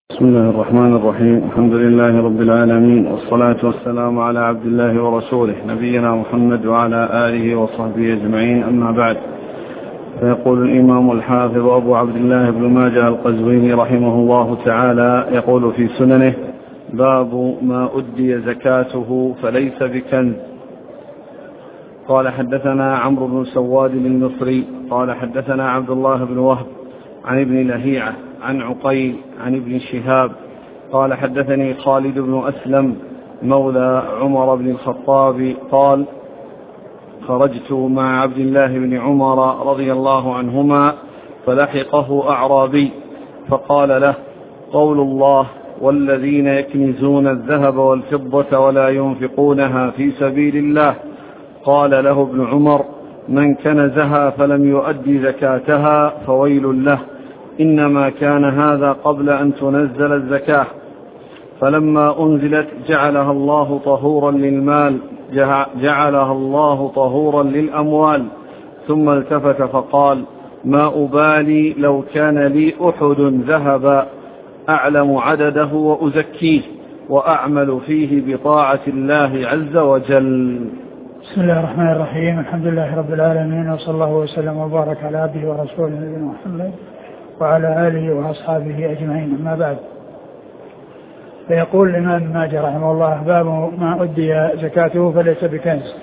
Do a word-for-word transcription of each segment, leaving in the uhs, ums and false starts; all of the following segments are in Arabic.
بسم الله الرحمن الرحيم. الحمد لله رب العالمين، والصلاة والسلام على عبد الله ورسوله نبينا محمد وعلى آله وصحبه أجمعين، أما بعد. فيقول الإمام الحافظ أبو عبد الله بن ماجه القزويني رحمه الله تعالى، يقول في سننه: باب ما أدي زكاته فليس بكنز. قال حدثنا عمرو بن سواد المصري قال حدثنا عبد الله بن وهب عن ابن لهيعة عن عقيل عن ابن شهاب قال حدثني خالد بن أسلم مولى عمر بن الخطاب قال: خرجت مع عبد الله بن عمر رضي الله عنهما فلحقه أعرابي فقال له: قول الله: والذين يكنزون الذهب والفضة ولا ينفقونها في سبيل الله. قال له ابن عمر: من كنزها فلم يؤدي زكاتها فويل له، إنما كان هذا قبل أن تنزل الزكاة، فلما أنزلت جعلها الله طهورا للمال جعلها الله طهورا للأموال. ثم التفت فقال: ما أبالي لو كان لي أحد ذهبا أعلم عدده وأزكيه وأعمل فيه بطاعة الله عز وجل. بسم الله الرحمن الرحيم. الحمد لله رب العالمين، وصلى الله وسلم وبارك على عبده ورسوله نبينا محمد وعلى آله وأصحابه أجمعين، أما بعد. فيقول الإمام ابن ماجه رحمه الله: باب ما أدي زكاته فليس بكنز.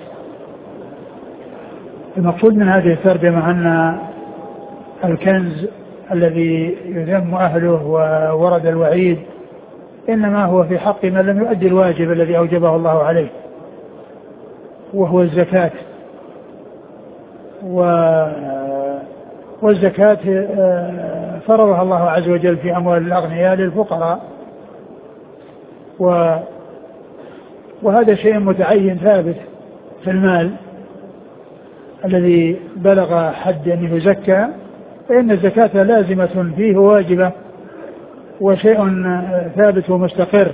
المقصود من هذه الترجمة أن الكنز الذي يذم أهله وورد الوعيد إنما هو في حق من لم يؤدي الواجب الذي أوجبه الله عليه، وهو الزكاة. والزكاة فرضها الله عز وجل في أموال الأغنياء للفقراء، وهذا شيء متعين ثابت في المال الذي بلغ حد أن يزكى، فإن الزكاة لازمة فيه واجبة وشيء ثابت ومستقر.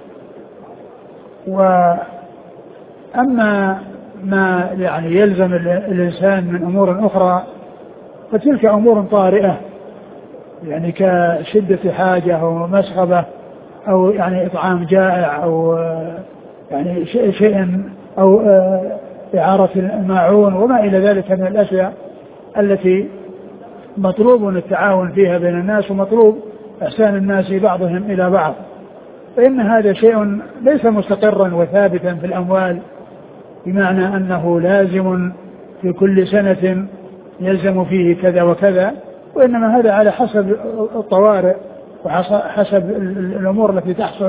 وأما ما يعني يلزم الإنسان من أمور أخرى فتلك أمور طارئة، يعني كشدة حاجة أو مسغبة أو يعني إطعام جائع أو يعني شيء أو إعارة الماعون وما إلى ذلك من الأشياء التي مطلوب التعاون فيها بين الناس ومطلوب إحسان الناس بعضهم إلى بعض، فإن هذا شيء ليس مستقرا وثابتا في الأموال، بمعنى أنه لازم في كل سنة يلزم فيه كذا وكذا، وإنما هذا على حسب الطوارئ وحسب الأمور التي تحصل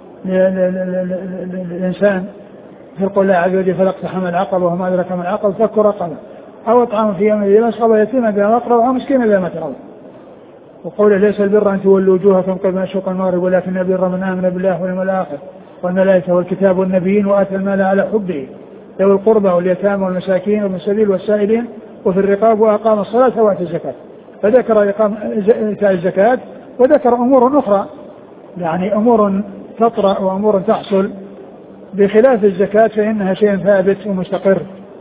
للإنسان. في قول الله عز وجل: فلاقتحم العقبة وما أدرك ما العقبة فك رقبة أو إطعام في يوم ذي مسغبة يتيما ذا مقربة أو مسكينا ذا متربة. وقوله: ليس البر أن تولوا وجوهكم قبل مشرق المغرب ولكن البر من آمن بالله واليوم الآخر والملائكة والكتاب والنبيين وآتى المال على حبه ذوي القربى واليتامى والمساكين وابن السبيل والسائلين وفي الرقاب وأقام الصلاة وآتى الزكاة. فذكر إيتاء الزكاة وذكر أمور أخرى، يعني أمور تطرأ وأمور تحصل، بخلاف الزكاة فإنها شيء ثابت ومستقر.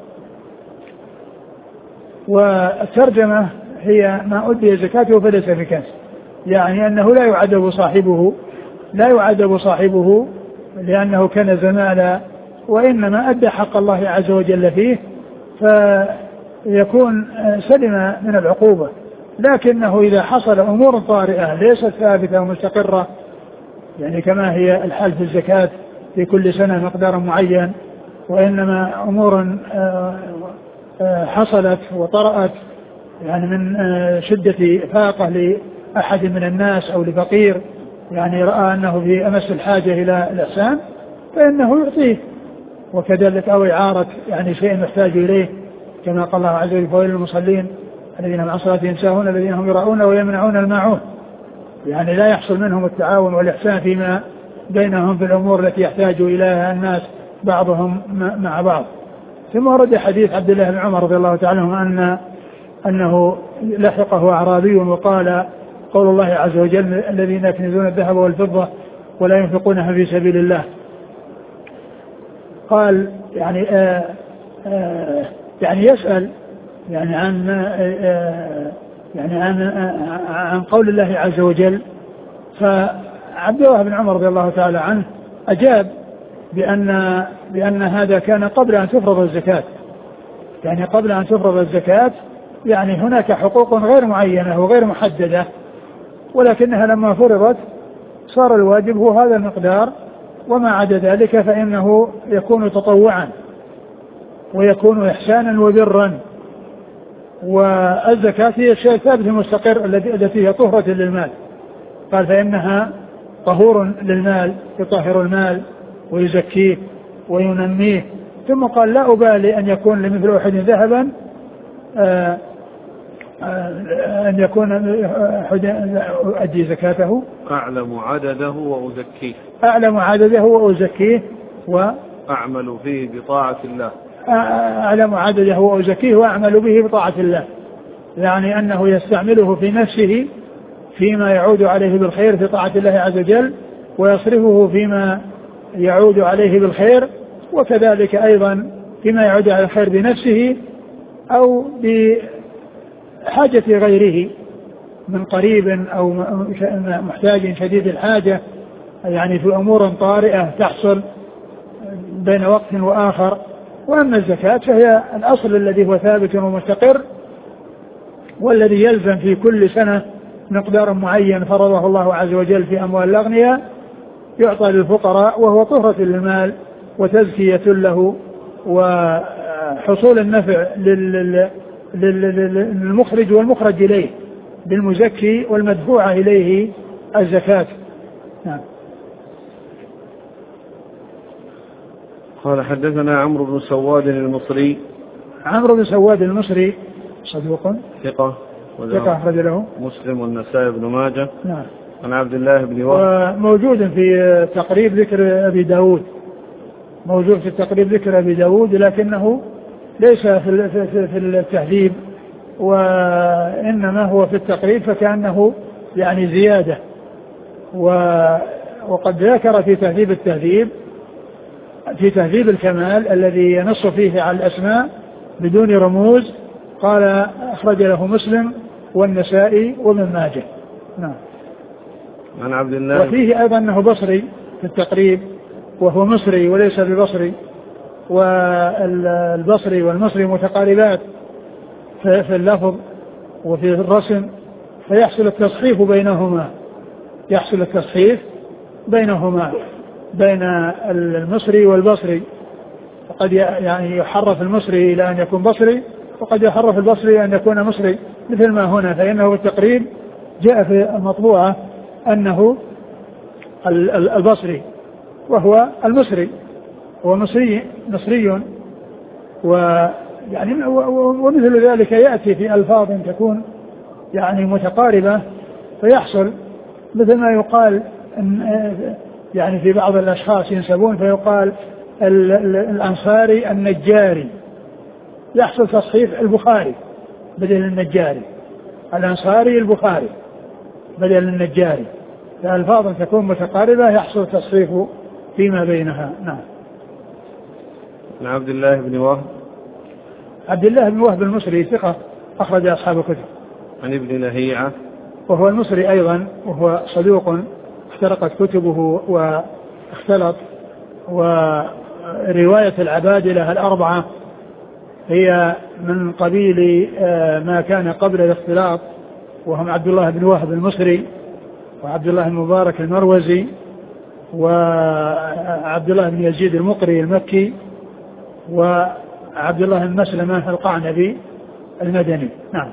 والترجمة هي: ما أدي زكاته فليس بكنز، يعني أنه لا يعذب صاحبه لا يعذب صاحبه لأنه كنز مالا، وإنما أدى حق الله عز وجل فيه فيكون سلم من العقوبة. لكنه إذا حصل أمور طارئة ليست ثابتة ومستقرة، يعني كما هي الحال في الزكاة في كل سنة مقدار معين، وإنما أمور حصلت وطرأت يعني من شدة فاقة لأحد من الناس أو لفقير، يعني رأى أنه في أمس الحاجة إلى الإحسان فإنه يعطيه، وكذلك أو إعارة يعني شيء محتاج إليه، كما قال الله عز وجل: فويل للمصلين الذين عن صلاتهم ساهون الذين هم يراءون ويمنعون الماعون. يعني لا يحصل منهم التعاون والإحسان فيما بينهم في الأمور التي يحتاج إليها الناس بعضهم مع بعض. ثم ورد حديث عبد الله بن عمر رضي الله تعالى عنه أن أنه لحقه أعرابي وقال: قول الله عز وجل: الذين يكنزون الذهب والفضة ولا ينفقونها في سبيل الله. قال يعني آآ آآ يعني يسأل يعني عن يعني عن عن قول الله عز وجل، ف عبد الله بن عمر رضي الله تعالى عنه أجاب بأن بأن هذا كان قبل أن تفرض الزكاة، يعني قبل أن تفرض الزكاة يعني هناك حقوق غير معينة وغير محددة، ولكنها لما فرضت صار الواجب هو هذا المقدار، وما عدا ذلك فإنه يكون تطوعا ويكون إحسانا وبرا. والزكاة هي الشيء الثابت المستقر التي هي طهرة للمال، قال فإنها طهور للمال، يطهر المال ويزكيه وينميه. ثم قال لا أبالي أن يكون لمثل أحد ذهبا آآ آآ أن يكون أدي زكاته أعلم عدده وأزكيه أعلم عدده وأزكيه وأعمل فيه بطاعة الله أعلم عدده وأزكيه وأعمل به بطاعة الله، يعني أنه يستعمله في نفسه فيما يعود عليه بالخير في طاعة الله عز وجل، ويصرفه فيما يعود عليه بالخير، وكذلك أيضا فيما يعود على الخير بنفسه أو بحاجة غيره من قريب أو محتاج شديد الحاجة، يعني في أمور طارئة تحصل بين وقت وآخر. وأما الزكاة فهي الأصل الذي هو ثابت ومستقر، والذي يلزم في كل سنة مقدار معين فرضه الله عز وجل في أموال الأغنياء يعطى للفقراء، وهو طهرة للمال وتزكية له وحصول النفع للمخرج والمخرج إليه بالمزكي والمدفوع إليه الزكاة. نعم. قال حدثنا عمرو بن سواد المصري. عمرو بن سواد المصري صدوق ثقة ثقة أخرج له مسلم والنسائي بن ماجه. نعم. عن عبد الله بن وهب موجود في تقريب ذكر أبي داود، موجود في تقريب ذكر أبي داود، لكنه ليس في التهذيب، وإنما هو في التقريب، فكأنه يعني زيادة. وقد ذكر في تهذيب التهذيب في تهذيب الكمال الذي ينص فيه على الأسماء بدون رموز، قال أخرج له مسلم والنسائي وابن ماجه. نعم. عن عبد الله. وفيه أيضا أنه بصري في التقريب، وهو مصري وليس ببصري، والبصري والمصري متقاربات في اللفظ وفي الرسم، فيحصل التصحيف بينهما يحصل التصحيف بينهما بين المصري والبصري، وقد يعني يحرف المصري إلى أن يكون بصري، وقد يحرف البصري أن يكون مصري، مثل ما هنا، فإنه بالتقريب جاء في المطبوعة أنه البصري وهو المصري، هو مصري مصري ويعني ومثل ذلك يأتي في ألفاظ تكون يعني متقاربة، فيحصل مثل ما يقال يعني في بعض الأشخاص ينسبون فيقال الأنصاري النجاري، يحصل تصحيف البخاري بدل النجاري، الأنصاري البخاري بدل النجاري، فألفاظ تكون متقاربة يحصل تصحيف فيما بينها. نعم. عن عبد الله بن وهب. عبد الله بن وهب المصري ثقة أخرج أصحاب الكتب. عن ابن لهيعة وهو المصري أيضا، وهو صدوق اخترقت كتبه واختلط، ورواية العبادلة الأربعة هي من قبيل ما كان قبل الاختلاط، وهم عبد الله بن وهب المصري، وعبد الله المبارك المروزي، وعبد الله بن يزيد المقري المكي، وعبد الله بن مسلمة القعنبي المدني. نعم.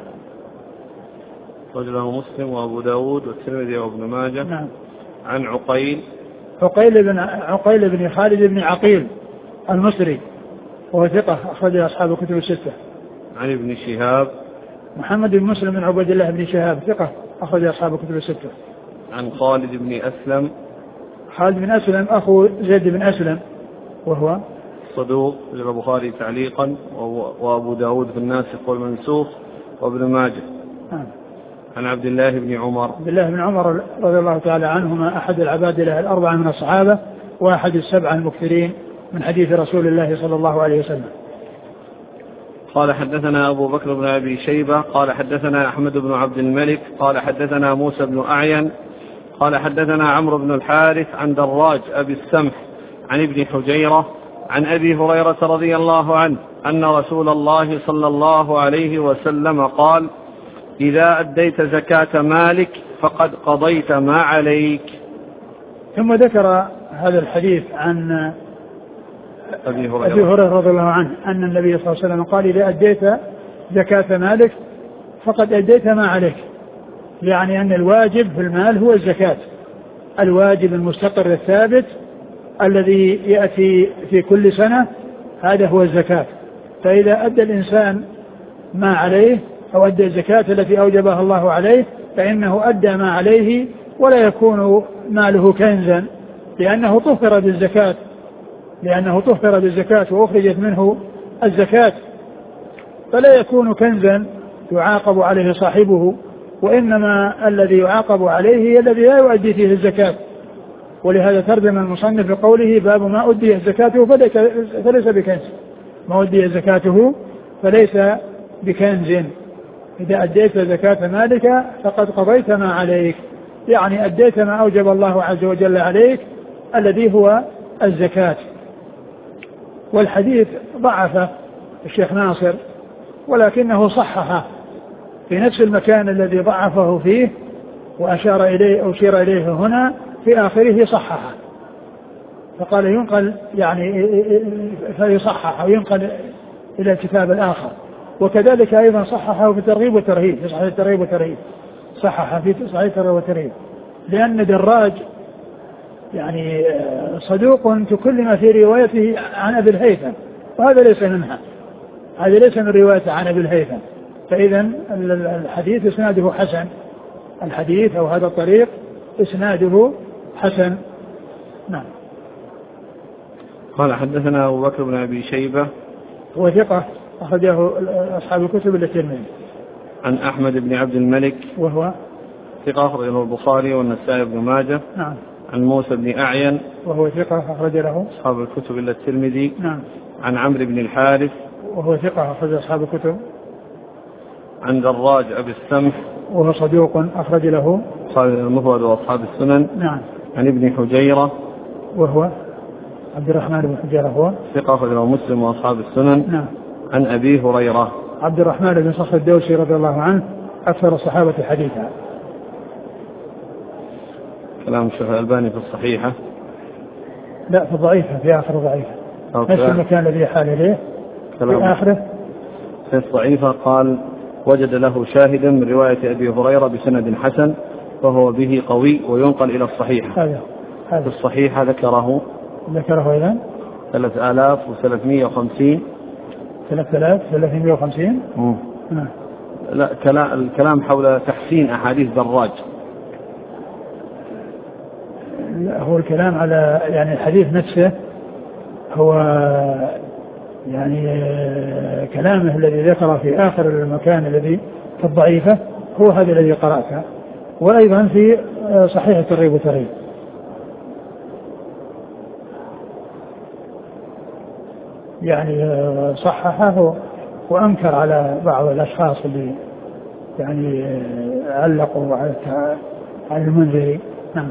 رجله مسلم وأبو داود والترمذي وابن ماجه. نعم. عن عقيل عقيل بن عقيل بن خالد بن عقيل المصري، وهو ثقة أخرج أصحاب الكتب الستة. عن ابن شهاب محمد بن مسلم بن عبد الله بن شهاب ثقة أخرج أصحاب الكتب الستة. عن خالد بن أسلم. خالد بن أسلم أخو زيد بن أسلم، وهو صدوق للبخاري تعليقا، وأبو داود في الناسخ والمنسوخ وابن ماجه. آه. عن عبد الله بن عمر. عبد الله بن عمر رضي الله تعالى عنهما أحد العبادلة الأربعة من الصحابة، وأحد السبعة المكثرين من حديث رسول الله صلى الله عليه وسلم. قال حدثنا أبو بكر بن أبي شيبة قال حدثنا أحمد بن عبد الملك قال حدثنا موسى بن أعين قال حدثنا عمرو بن الحارث عن دراج أبي السمح عن ابن حجيرة عن أبي هريرة رضي الله عنه أن رسول الله صلى الله عليه وسلم قال إذا أديت زكاة مالك فقد قضيت ما عليك. ثم ذكر هذا الحديث عن أبي هريرة, أبي هريرة رضي الله عنه أن النبي صلى الله عليه وسلم قال إذا أديت زكاة مالك فقد أديت ما عليك، يعني أن الواجب في المال هو الزكاة، الواجب المستقر الثابت الذي يأتي في كل سنة هذا هو الزكاة. فإذا أدى الإنسان ما عليه أو أدى الزكاة التي أوجبها الله عليه فإنه أدى ما عليه ولا يكون ماله كنزا، لأنه طهر بالزكاة لأنه طهر بالزكاة وأخرجت منه الزكاة، فلا يكون كنزا يعاقب عليه صاحبه، وإنما الذي يعاقب عليه الذي لا يؤدي فيه الزكاة. ولهذا ترجم المصنف بقوله باب ما أدي زكاته فليس بكنز، ما أدي زكاته فليس بكنز. إذا أديت زكاة مالك فقد قضيت ما عليك، يعني أديت ما أوجب الله عز وجل عليك الذي هو الزكاة. والحديث ضعف الشيخ ناصر ولكنه صححه في نفس المكان الذي ضعفه فيه وأشار إليه أو أشير إليه هنا في آخره صححه، فقال ينقل يعني فيصحح أو ينقل إلى الكتاب الآخر. وكذلك أيضا صححه في الترغيب والترهيب، في صحيح الترغيب والترهيب صححه في صحيح الترغيب والترهيب، لأن دراج يعني صدوق تكلم في روايته عن أبي الهيثم، وهذا ليس منها، هذا ليس من روايته عن أبي الهيثم. فإذا الحديث إسناده حسن، الحديث أو هذا الطريق إسناده حسن. نعم. قال حدثنا أبو بكر بن أبي شيبة هو ثقة أخرجه أصحاب الكتب إلا الترمذي. عن أحمد بن عبد الملك وهو ثقة أخرجه البخاري والنسائي بن ماجه. نعم. عن موسى بن أعين وهو ثقة أخرج له أصحاب الكتب إلا الترمذي. نعم. عن عمرو بن الحارث وهو ثقة أخرج أصحاب الكتب. عن دراج أبي السمح وهو صدوق أخرج له أصحاب المفرد وأصحاب السنن. نعم. عن ابن حجيرة وهو عبد الرحمن بن حجيرة هو ثقة أخرجه مسلم وأصحاب السنن. نعم. عن أبي هريرة عبد الرحمن بن صخر الدوسي رضي الله عنه أكثر الصحابة حديثا. كلام الشيخ الألباني في الصحيحة، لا في الضعيفة، في آخر ضعيفة، نفس المكان الذي حال إليه في آخره. في الضعيفة قال وجد له شاهدا من رواية أبي هريرة بسند حسن فهو به قوي وينقل إلى الصحيحة. هذا هذا في الصحيحة ذكره ذكره إذا ثلاثة آلاف وثلاثمائة وخمسين ثلاثة آلاف وثلاثمائة وخمسين. نعم. لا كلام الكلام حول تحسين أحاديث دراج. لا هو الكلام على يعني الحديث نفسه، هو يعني كلامه الذي ذكر في آخر المكان الذي في الضعيفة هو هذا الذي قرأته، وأيضا في صحيح الترغيب والترهيب. يعني صححه وأنكر على بعض الأشخاص اللي يعني علقوا على المنذري. نعم.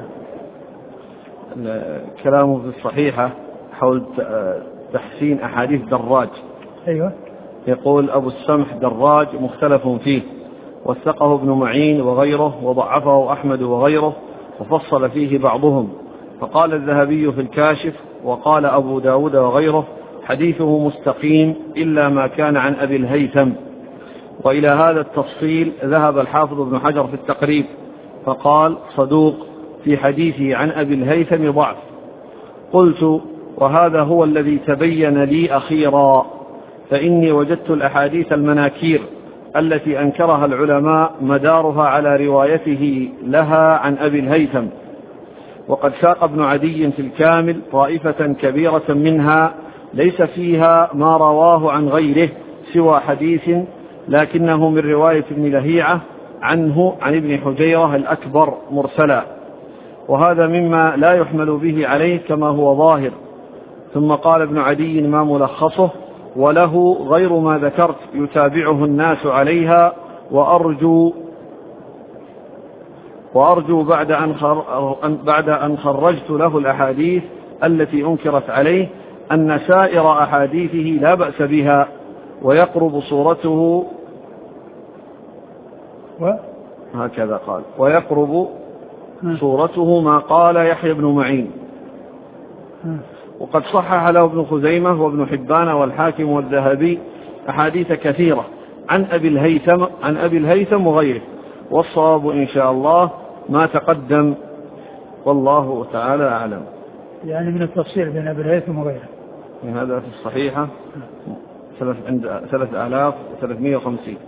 كلامه في الصحيحة حول تحسين أحاديث دراج. أيوة. يقول أبو السمح دراج مختلف فيه، وثقه ابن معين وغيره، وضعفه أحمد وغيره، وفصل فيه بعضهم، فقال الذهبي في الكاشف وقال أبو داود وغيره حديثه مستقيم إلا ما كان عن أبي الهيثم. وإلى هذا التفصيل ذهب الحافظ ابن حجر في التقريب فقال صدوق في حديثه عن أبي الهيثم ضعف. قلت وهذا هو الذي تبين لي أخيرا، فإني وجدت الأحاديث المناكير التي أنكرها العلماء مدارها على روايته لها عن أبي الهيثم، وقد ساق ابن عدي في الكامل طائفة كبيرة منها ليس فيها ما رواه عن غيره سوى حديث لكنه من رواية ابن لهيعة عنه عن ابن حجيرة الأكبر مرسلا، وهذا مما لا يحمل به عليه كما هو ظاهر. ثم قال ابن عدي ما ملخصه وله غير ما ذكرت يتابعه الناس عليها، وأرجو وأرجو بعد أن, خر... بعد أن خرجت له الأحاديث التي أنكرت عليه أن سائر أحاديثه لا بأس بها ويقرب صورته و... هكذا قال ويقرب صورته ما قال يحيى بن معين. وقد صحح له ابن خزيمة وابن حبان والحاكم والذهبي أحاديث كثيرة عن أبي الهيثم عن أبي الهيثم وغيره، والصواب إن شاء الله ما تقدم والله تعالى أعلم. يعني من التفصيل بين أبي الهيثم وغيره هذا في الصحيحة ثلاث آلاف وثلاثمائة وخمسين.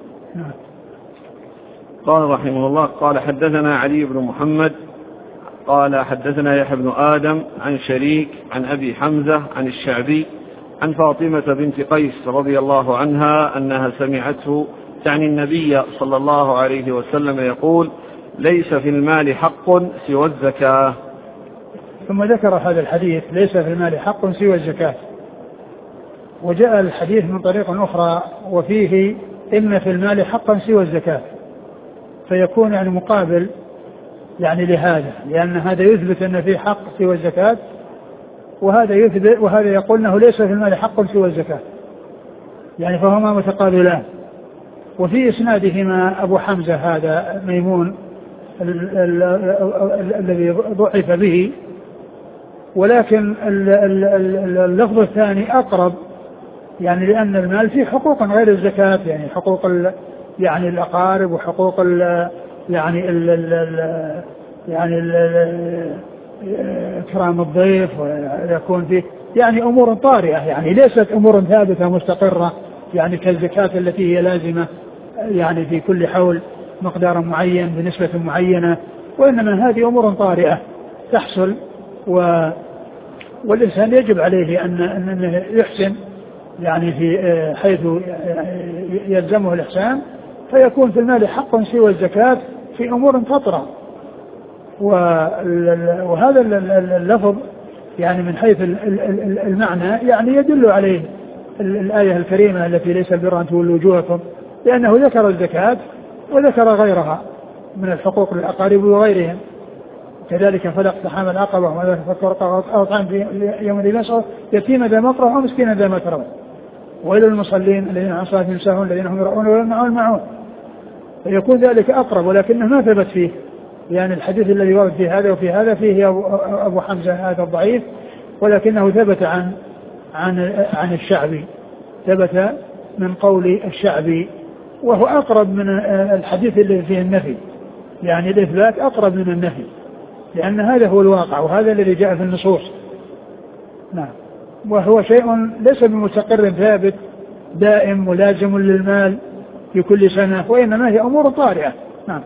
قال رحمه الله قال حدثنا علي بن محمد قال حدثنا يحيى بن آدم عن شريك عن أبي حمزة عن الشعبي عن فاطمة بنت قيس رضي الله عنها أنها سمعته تعني النبي صلى الله عليه وسلم يقول ليس في المال حق سوى الزكاة. ثم ذكر هذا الحديث ليس في المال حق سوى الزكاة، وجاء الحديث من طريق أخرى وفيه إن في المال حقا سوى الزكاة، فيكون يعني مقابل يعني لهذا، لأن هذا يثبت أن في حق سوى الزكاة، وهذا يثبت وهذا يقول أنه ليس في المال حق سوى الزكاة، يعني فهما متقابلان. وفي إسنادهما أبو حمزة هذا ميمون الذي ضعف به، ولكن اللفظ الثاني أقرب، يعني لأن المال فيه حقوق غير الزكاة، يعني حقوق يعني الأقارب وحقوق ال يعني ال ال يعني ال إكرام الضيف، ويكون فيه يعني أمور طارئة، يعني ليست أمور ثابتة مستقرة يعني كالزكاة التي هي لازمة يعني في كل حول مقدار معين بنسبة معينة، وإنما هذه أمور طارئة تحصل، و والإنسان يجب عليه أن أنه يحسن يعني في حيث يلزمه الإحسان، فيكون في المال حق سوى الزكاة في أمور فطرة. وهذا اللفظ يعني من حيث المعنى يعني يدل عليه الآية الكريمة التي ليس البر أن تولوا وجوهكم، لأنه ذكر الزكاة وذكر غيرها من الحقوق للأقارب وغيرهم. كذلك فلق طعام العقبة وما فكر أطعم في يوم ذي مسعر يتيما ذا مقربة ومسكينا ذا متربة وإلى المصلين الذين عن صلاتهم ساهون الذين هم يرعون ويمنعون الماعون، فيكون ذلك أقرب، ولكنه ما ثبت فيه، يعني الحديث الذي ورد في هذا وفي هذا فيه أبو حمزة هذا الضعيف، ولكنه ثبت عن عن عن الشعبي، ثبت من قول الشعبي، وهو أقرب من الحديث الذي فيه النفي، يعني الإثبات أقرب من النفي، لأن هذا هو الواقع وهذا الذي جاء في النصوص. نعم. وهو شيء ليس بمستقر ثابت دائم ملازم للمال في كل سنة، وإنما هي أمور طارئة. نعم.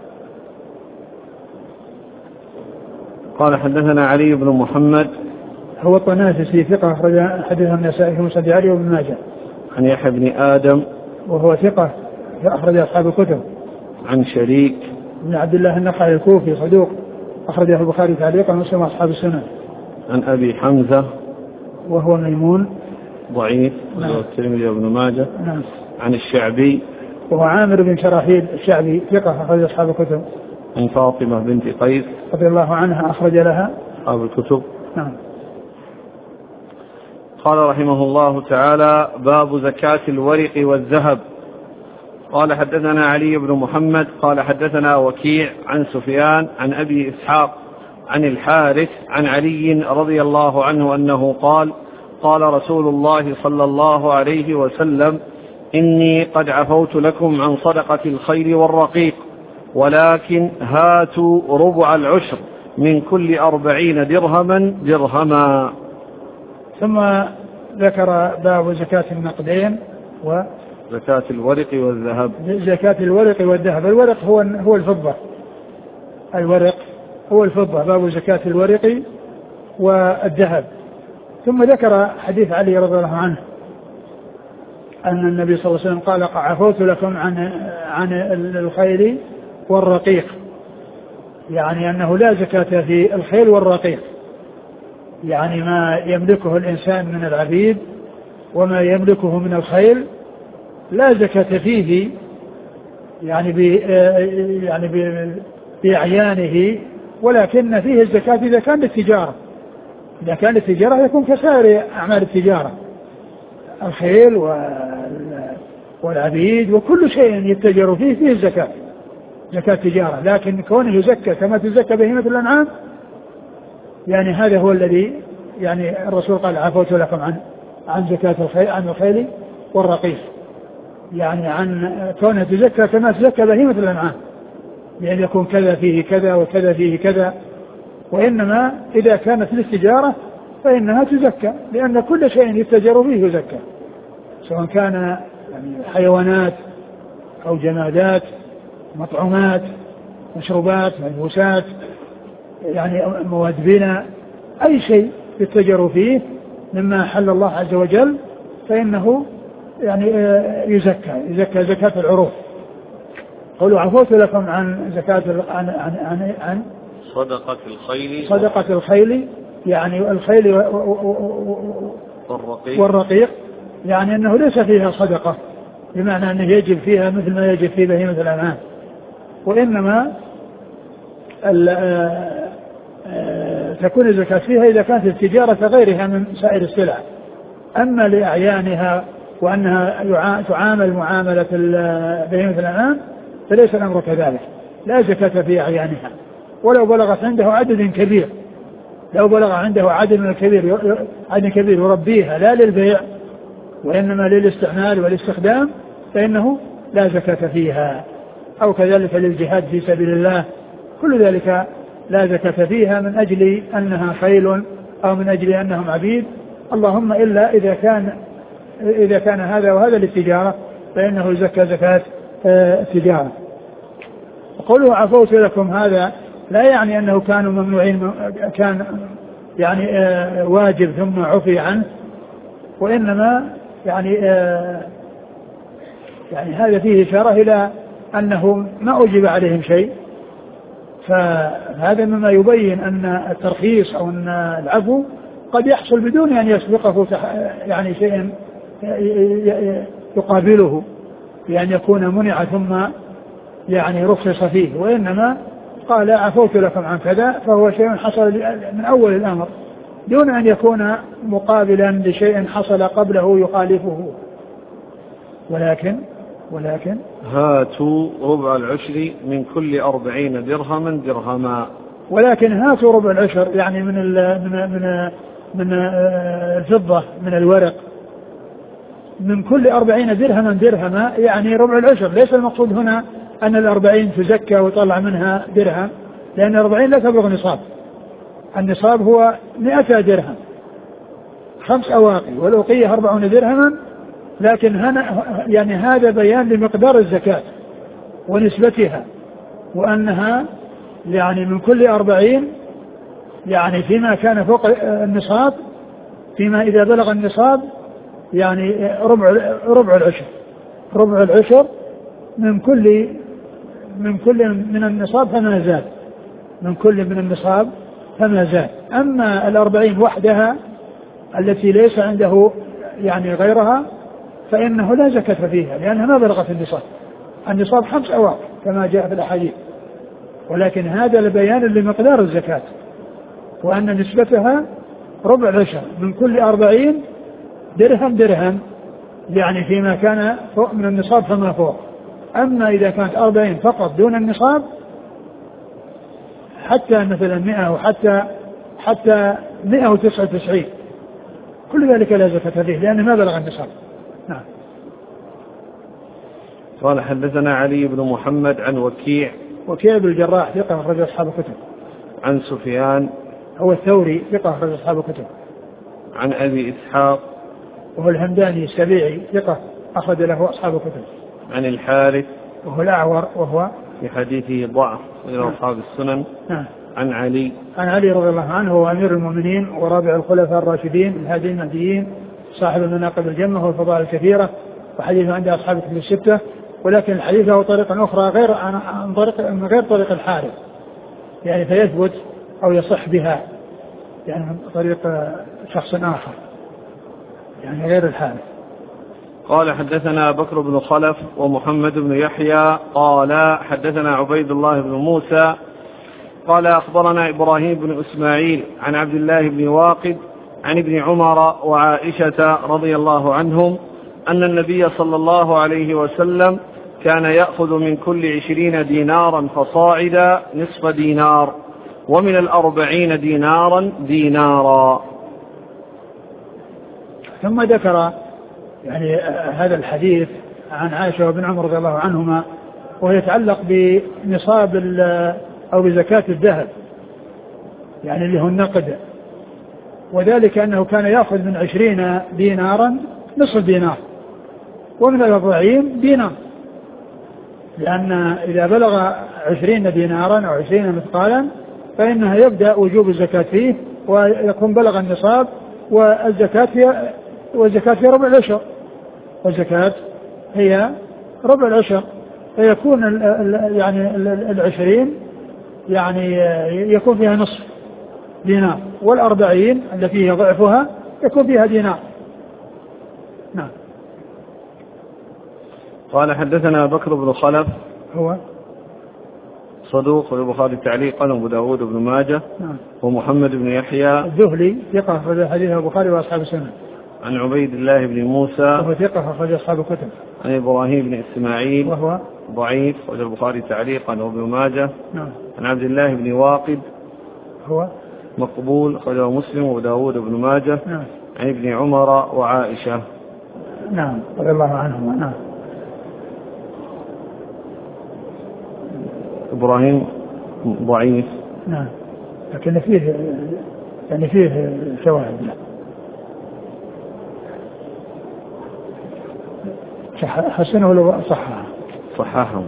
قال حدثنا علي بن محمد هو الطنافسي ثقة أخرج حديث النسائي في مسند علي وابن ماجه. عن يحيى بن آدم وهو ثقة أخرج أصحاب الكتب. عن شريك بن عبد الله النخعي الكوفي صدوق أخرجه البخاري تعليقا ومسلم وأصحاب السنن. عن أبي حمزة وهو ميمون ضعيف والترمذي وابن ماجه. نعم. عن الشعبي وهو عامر بن شراحيل الشعبي ثقة أخرج أصحاب الكتب. عن فاطمة بنت قيس رضي الله عنها أخرج لها أصحاب الكتب. نعم. قال رحمه الله تعالى باب زكاة الورق والذهب. قال حدثنا علي بن محمد قال حدثنا وكيع عن سفيان عن أبي إسحاق عن الحارث عن علي رضي الله عنه أنه قال قال رسول الله صلى الله عليه وسلم إني قد عفوت لكم عن صدقة الخيل والرقيق، ولكن هاتوا ربع العشر من كل أربعين درهما درهما. ثم ذكر باب زكاة النقدين و زكاة الورق والذهب. زكاة الورق والذهب. الورق هو هو الفضة، الورق هو الفضة، باب زكاة الورق والذهب. ثم ذكر حديث علي رضي الله عنه أن النبي صلى الله عليه وسلم قال عفوت لكم عن عن الخيل والرقيق، يعني أنه لا زكاة في الخيل والرقيق، يعني ما يملكه الإنسان من العبيد وما يملكه من الخيل لا زكاة فيه، يعني ب يعني ب بأعيانه، ولكن فيه الزكاة إذا كان للتجارة. إذا كان للتجارة يكون كسائر أعمال التجارة، الخيل والعبيد وكل شيء يتجر فيه فيه الزكاة، زكاة تجارة. لكن كونه يزكى كما تزكى بهيمة الأنعام، يعني هذا هو الذي يعني الرسول قال عفوت لكم عن عن زكاة الخيل عن الخيل والرقيق، يعني عن كونه تزكى كما تزكى بهيمة الأنعام، يعني يكون كذا فيه كذا وكذا فيه كذا. وإنما إذا كانت للتجارة فإنها تزكى، لأن كل شيء يتجر فيه يزكى، سواء كان يعني حيوانات أو جمادات، مطعومات، مشروبات، ملبوسات، يعني مواد بناء، أي شيء يتجر فيه مما حل الله عز وجل فإنه يعني يزكى يزكى زكاة العروض. قولوا عفوت لكم عن زكاة عن عن عن, عن صدقة الخيل صدقة الخيل، يعني الخيل والرقيق, والرقيق يعني أنه ليس فيها صدقة بمعنى أنه يجب فيها مثل ما يجب في بهيمة الأنعام، وإنما تكون الزكاة فيها إذا كانت التجارة كغيرها من سائر السلع. أما لأعيانها وأنها تعامل معاملة بهيمة الأنعام فليس الأمر كذلك، لا زكاة في أعيانها، ولو بلغت عنده عدد كبير، لو بلغ عنده عدد كبير عدد كبير يربيها لا للبيع وإنما للاستعمال والاستخدام فإنه لا زكاة فيها. أو كذلك للجهاد في سبيل الله، كل ذلك لا زكاة فيها من أجل أنها خيل أو من أجل أنهم عبيد، اللهم إلا إذا كان إذا كان هذا وهذا للتجارة فإنه يزكى زكاة التجارة. وقوله عفوت لكم هذا لا يعني أنه كانوا ممنوعين، كان يعني واجب ثم عفي عنه، وإنما يعني يعني هذا فيه إشارة إلى أنه ما أجب عليهم شيء، فهذا مما يبين أن الترخيص أو أن العفو قد يحصل بدون أن يسبقه يعني شيء يقابله بأن يكون منع ثم يعني رخص فيه، وإنما قال عفوت لكم عن كذا فهو شيء حصل من أول الأمر دون أن يكون مقابلا لشيء حصل قبله يخالفه. ولكن ولكن هاتوا ربع العشر من كل أربعين درهما درهما، ولكن هاتوا ربع العشر يعني من من من من الفضة من الورق من كل أربعين درهما درهما، يعني ربع العشر. ليس المقصود هنا أن الأربعين تزكى وطلع منها درهم، لأن الأربعين لا تبلغ نصاب، النصاب هو مئة درهم خمس أواقي، والأوقية أربعون درهما. لكن هنا يعني هذا بيان لمقدار الزكاة ونسبتها، وأنها يعني من كل أربعين يعني فيما كان فوق النصاب، فيما إذا بلغ النصاب يعني ربع ربع العشر ربع العشر من كل من كل من النصاب فما زاد، من كل من النصاب فما زاد. أما الأربعين وحدها التي ليس عنده يعني غيرها فإنه لا زكاة فيها لأنها ما بلغت النصاب، النصاب خمس أواق كما جاء في الأحاديث، ولكن هذا لبيان لمقدار الزكاة وأن نسبتها ربع العشر من كل أربعين درهم درهم، يعني فيما كان فوق من النصاب فما فوق. أما إذا كانت أربعين فقط دون النصاب حتى مثلا مئة وحتى حتى مئة وتسعة وتسعين كل ذلك لا زكاة فيه لأنه ما بلغ النصاب. نعم. قال حدثنا علي بن محمد عن وكيع وكيع بن الجراح ثقة أخرج أصحاب الكتب. عن سفيان هو الثوري ثقة أخرج أصحاب الكتب. عن أبي إسحاق وهو الهمداني السبيعي ثقة أخرج له أصحاب الكتب. عن الحارث وهو الأعور وهو في حديثه ضعف إلى أصحاب السنن. نعم. عن علي عن علي رضي الله عنه هو أمير المؤمنين ورابع الخلفاء الراشدين الهادين المهديين صاحب المناقب الجمة والفضائل الكثيرة، وحديثه عند أصحاب الكتب الستة، ولكن الحديث له طريقة أخرى غير عن طريق من غير طريق الحارث يعني فيثبت أو يصح بها يعني من طريق شخص آخر يعني غير الحارث. قال حدثنا بكر بن خلف ومحمد بن يحيى قال حدثنا عبيد الله بن موسى قال أخبرنا إبراهيم بن إسماعيل عن عبد الله بن واقد عن ابن عمر وعائشة رضي الله عنهم أن النبي صلى الله عليه وسلم كان يأخذ من كل عشرين دينارا فصاعدا نصف دينار ومن الأربعين دينارا دينارا. ثم ذكر يعني هذا الحديث عن عائشة وابن عمر رضي الله عنهما وهو يتعلق بنصاب أو بزكاة الذهب يعني اللي هو النقد، وذلك أنه كان يأخذ من عشرين دينارا نصف دينار ومن الأربعين دينار، لأن إذا بلغ عشرين دينارا أو عشرين مثقالا فإنها يبدأ وجوب الزكاة فيه ويكون بلغ النصاب، والزكاة هي والزكاة هي ربع العشر، والزكاة هي ربع العشر، فيكون ال ال يعني العشرين يعني يكون فيها نصف دينار، والأربعين التي هي ضعفها يكون فيها دينار. نعم. قال حدثنا بكر بن خلف هو صدوق البخاري تعليقا وابو داود بن ماجه. نعم. ومحمد بن يحيى الذهلي ثقة في حديث البخاري وأصحاب السنة. عن عبيد الله بن موسى وهو ثقة أخرج أصحاب الكتب. عن إبراهيم بن إسماعيل وهو ضعيف أخرج البخاري تعليقا وابن ماجه. نعم. عن عبد الله بن واقد هو مقبول أخرجه مسلم وابو داود بن ماجه. نعم. عن ابن عمر وعائشة. نعم رضي الله عنهما. نعم. إبراهيم ضعيف. نعم لكن فيه يعني فيه شواهد له. حسنه ولا صححه؟ صححه.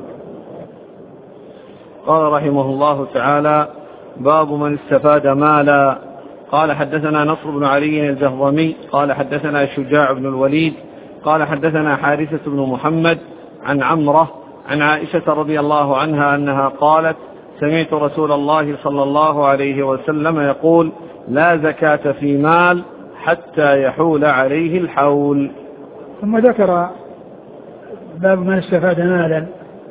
قال رحمه الله تعالى: باب من استفاد مالا. قال حدثنا نصر بن علي الجهضمي قال حدثنا شجاع بن الوليد قال حدثنا حارثة بن محمد عن عمرة عن عائشة رضي الله عنها أنها قالت: سمعت رسول الله صلى الله عليه وسلم يقول: لا زكاة في مال حتى يحول عليه الحول. ثم ذكر باب من استفاد مالا،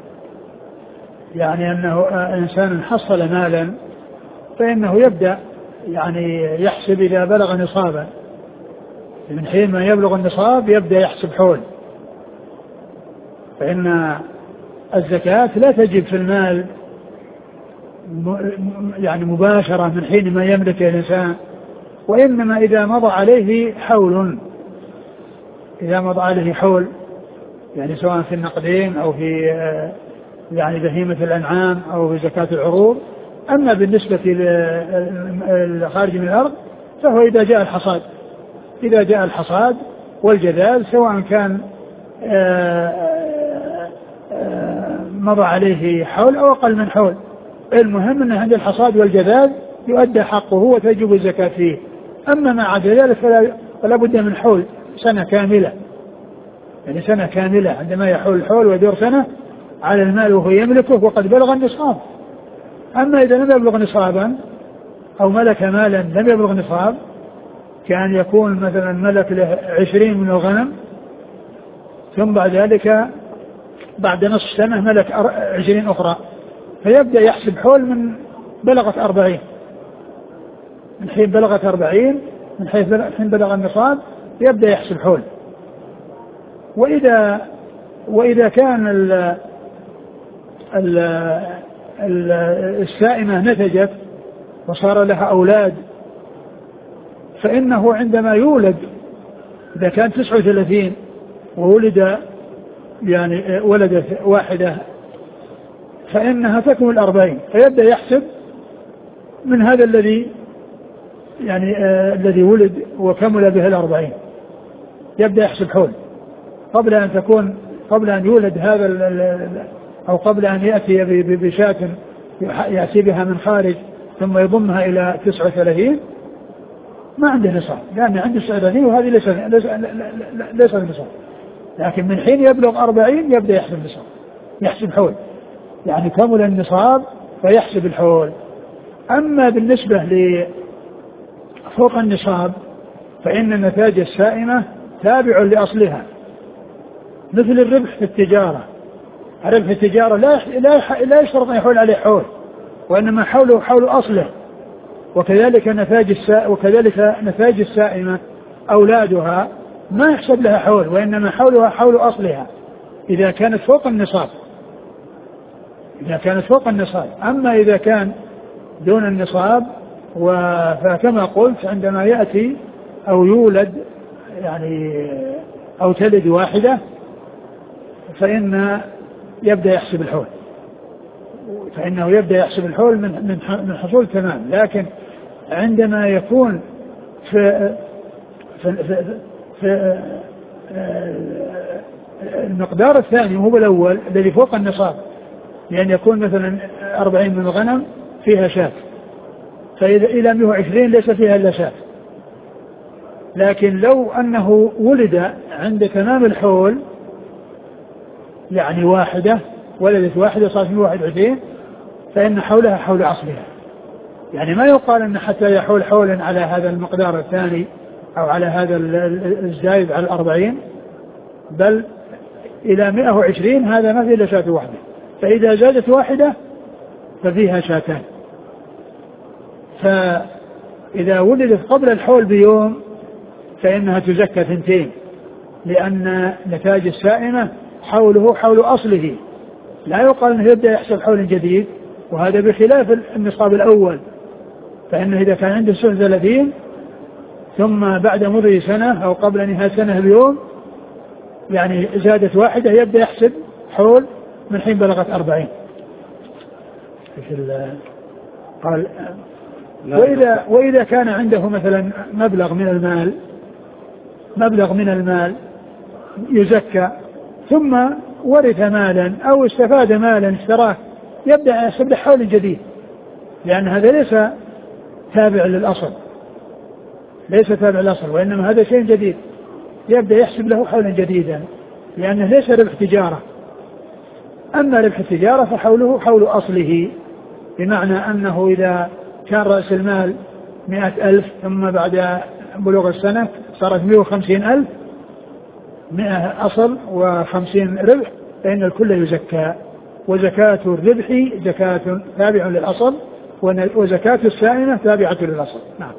يعني أنه إنسان حصل مالا فإنه يبدأ يعني يحسب إذا بلغ نصابا، من حين ما يبلغ النصاب يبدأ يحسب حول، فإن الزكاة لا تجب في المال يعني مباشرة من حين ما يملك الإنسان، وإنما إذا مضى عليه حول، إذا مضى عليه حول يعني سواء في النقدين أو في يعني بهيمة الأنعام أو في زكاة العروض. أما بالنسبة للخارج من الأرض فهو إذا جاء الحصاد، إذا جاء الحصاد والجذاذ سواء كان مضى عليه حول أو أقل من حول، المهم أن عند الحصاد والجذاذ يؤدى حقه وتجب الزكاة فيه. أما ما عدا ذلك فلا, فلا بد من حول سنة كاملة، يعني سنة كاملة عندما يحول الحول ويدور سنة على المال وهو يملكه وقد بلغ النصاب. أما إذا لم يبلغ نصابا أو ملك مالا لم يبلغ نصاب، كان يكون مثلا ملك له عشرين من الغنم ثم بعد ذلك بعد نصف سنة ملك عشرين أخرى، فيبدأ يحسب حول من بلغت أربعين، من حين بلغت أربعين من حين بلغ النصاب يبدأ يحسب حول. وإذا وإذا كان ال ال ال السائمة نتجت وصار لها أولاد فإنه عندما يولد إذا كان تسعة وثلاثين وولد يعني ولدت واحدة فإنها تكمل أربعين، فيبدأ يحسب من هذا الذي يعني آه الذي ولد وكمل به الأربعين، يبدأ يحسب حول قبل أن تكون قبل أن يولد هذا أو قبل أن يأتي بشاة يأتي بها من خارج ثم يضمها إلى تسعة وثلاثين ما عنده نصاب، لأن عنده تسعة وثلاثين وهذه ليس ليس النصاب، لكن من حين يبلغ أربعين يبدأ يحسب نصاب، يحسب حول، يعني كمل النصاب فيحسب الحول. أما بالنسبة لفوق النصاب فإن النتاج السائمة تابع لأصلها، مثل الربح في التجارة، الربح في التجارة لا لا لا يشترط أن يحول عليه حول، وإنما حوله حول أصله. وكذلك نتاج السا وكذلك نتاج السائمة أولادها ما يحسب لها حول، وإنما حولها حول أصلها إذا كانت فوق النصاب، إذا كانت فوق النصاب. أما إذا كان دون النصاب فكما قلت عندما يأتي أو يولد يعني أو تلد واحدة فإن يبدأ يحسب الحول، فإنه يبدأ يحسب الحول من من حصول تمام. لكن عندما يكون في في, في, في المقدار الثاني وهو الأول الذي فوق النصاب، لأن يكون مثلا أربعين من الغنم فيها شاة، فإذا إلى مئة وعشرين ليس فيها إلا شاة. لكن لو أنه ولد عند تمام الحول يعني واحدة ولدت واحدة صارت مئة وواحد وعشرين فإن حولها حول أصلها. يعني ما يقال أن حتى يحول حولا على هذا المقدار الثاني أو على هذا الزايد على الأربعين، بل إلى مئة وعشرين هذا ما فيه إلا شاة واحدة، فإذا زادت واحدة ففيها شاتان. فإذا ولدت قبل الحول بيوم فإنها تزكى ثنتين، لأن نتاج السائمة حوله حول أصله، لا يقال أنه يبدأ يحسب حول جديد، وهذا بخلاف النصاب الأول، فإنه إذا كان عنده سنة ثلاثين ثم بعد مضي سنة أو قبل نهاية سنة بيوم يعني زادت واحدة يبدأ يحسب حول من حين بلغت أربعين. قال وإذا, وإذا كان عنده مثلا مبلغ من المال مبلغ من المال يزكى ثم ورث مالا أو استفاد مالا اشتراه يبدأ يحسب حول جديد، لأن هذا ليس تابع للأصل، ليس تابع للأصل، وإنما هذا شيء جديد يبدأ يحسب له حولا جديدا، لأنه ليس ربح تجارة. أما ربح التجارة فحوله حول أصله، بمعنى أنه إذا كان رأس المال مئة ألف ثم بعد بلوغ السنة صارت مئة وخمسين ألف، مئة أصل وخمسين ربح، فإن الكل يزكى. وزكاة الربح زكاة تابع للأصل، وزكاة السائمة تابعة للأصل. نعم.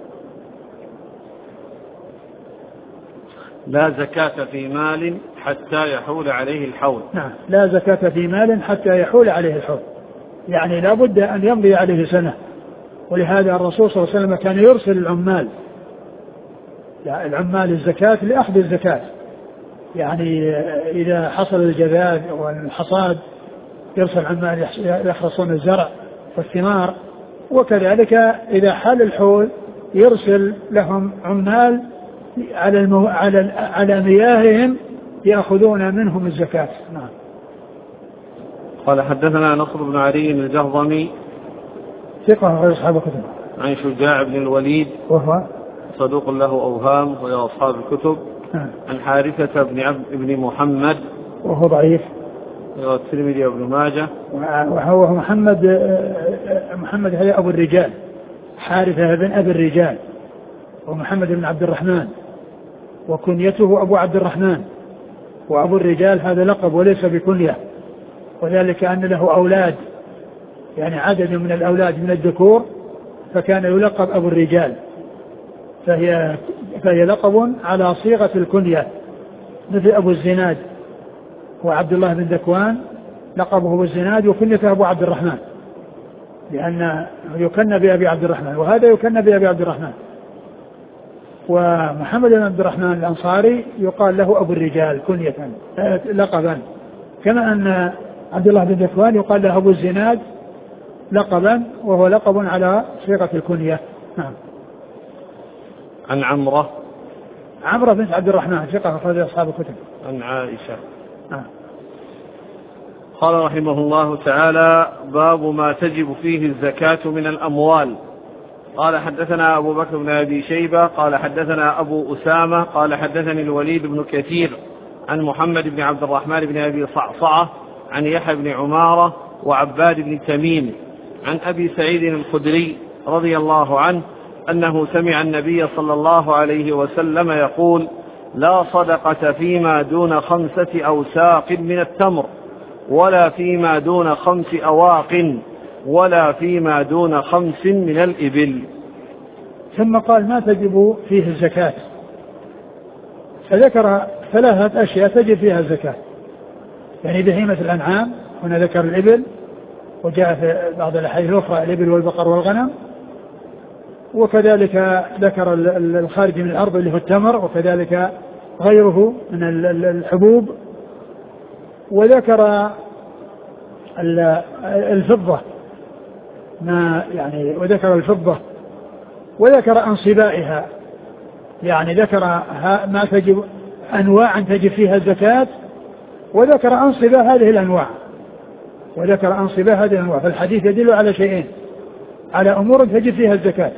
لا زكاة في مال حتى يحول عليه الحول. نعم، لا زكاة في مال حتى يحول عليه الحول، يعني لا بد أن يمضي عليه سنة. ولهذا الرسول صلى الله عليه وسلم كان يرسل العمال يعني العمال الزكاة لأخذ الزكاة، يعني إذا حصل الجذاذ والحصاد يرسل عمال يحرصون الزرع والثمار، وكذلك إذا حال الحول يرسل لهم عمال على المو... على على مياههم يأخذون منهم الزكاة. نعم. قال حدثنا نصر بن علي الجهضمي ثقة غير أصحاب الكتب. عن شجاع بن الوليد وهو صدوق له أوهام وهي أصحاب الكتب. نعم. عن حارثة بن عبد بن محمد وهو ضعيف، الترمذي وابن ماجه. وهو محمد محمد هذا أبو الرجال، حارثة بن أبي الرجال، ومحمد بن عبد الرحمن، وكنيته أبو عبد الرحمن، وأبو الرجال هذا لقب وليس بكنية، وذلك أن له أولاد يعني عدد من الأولاد من الذكور فكان يلقب أبو الرجال، فهي, فهي لقب على صيغة الكنية، مثل أبو الزناد وعبد الله بن ذكوان لقبه أبو الزناد وكنيته أبو عبد الرحمن، لأن يكن بأبي عبد الرحمن، وهذا يكن بأبي عبد الرحمن. ومحمد بن عبد الرحمن الأنصاري يقال له أبو الرجال كنية لقبا، كما أن عبد الله بن ذكوان يقال له أبو الزناد لقبا، وهو لقب على صيغة الكنية. نعم. عن عمرة عمرة بنت عبد الرحمن ثقة أخرج أصحاب الكتب. عن عائشة. نعم. قال رحمه الله تعالى: باب ما تجب فيه الزكاة من الأموال. قال حدثنا أبو بكر بن أبي شيبة قال حدثنا أبو أسامة قال حدثني الوليد بن كثير عن محمد بن عبد الرحمن بن أبي صعصعة عن يحيى بن عمارة وعباد بن تميم عن أبي سعيد الخدري رضي الله عنه أنه سمع النبي صلى الله عليه وسلم يقول: لا صدقة فيما دون خمسة أوساق من التمر ولا فيما دون خمس أواق ولا فيما دون خمس من الإبل. ثم قال ما تجب فيه الزكاة، فذكر ثلاثة أشياء تجب فيها الزكاة، يعني بهيمة الأنعام، هنا ذكر الإبل، وجاء في بعض الأحاديث الأخرى الإبل والبقر والغنم، وكذلك ذكر الخارج من الأرض اللي هو التمر، وكذلك غيره من الحبوب، وذكر الفضة ما يعني وذكر الفضة وذكر أنصبائها، يعني ذكر ما تجب أنواع تجب فيها الزكاة، وذكر أنصبة هذه الأنواع وذكر أنصبة هذه الأنواع. فالحديث يدل على شيئين: على أمور تجب فيها الزكاة،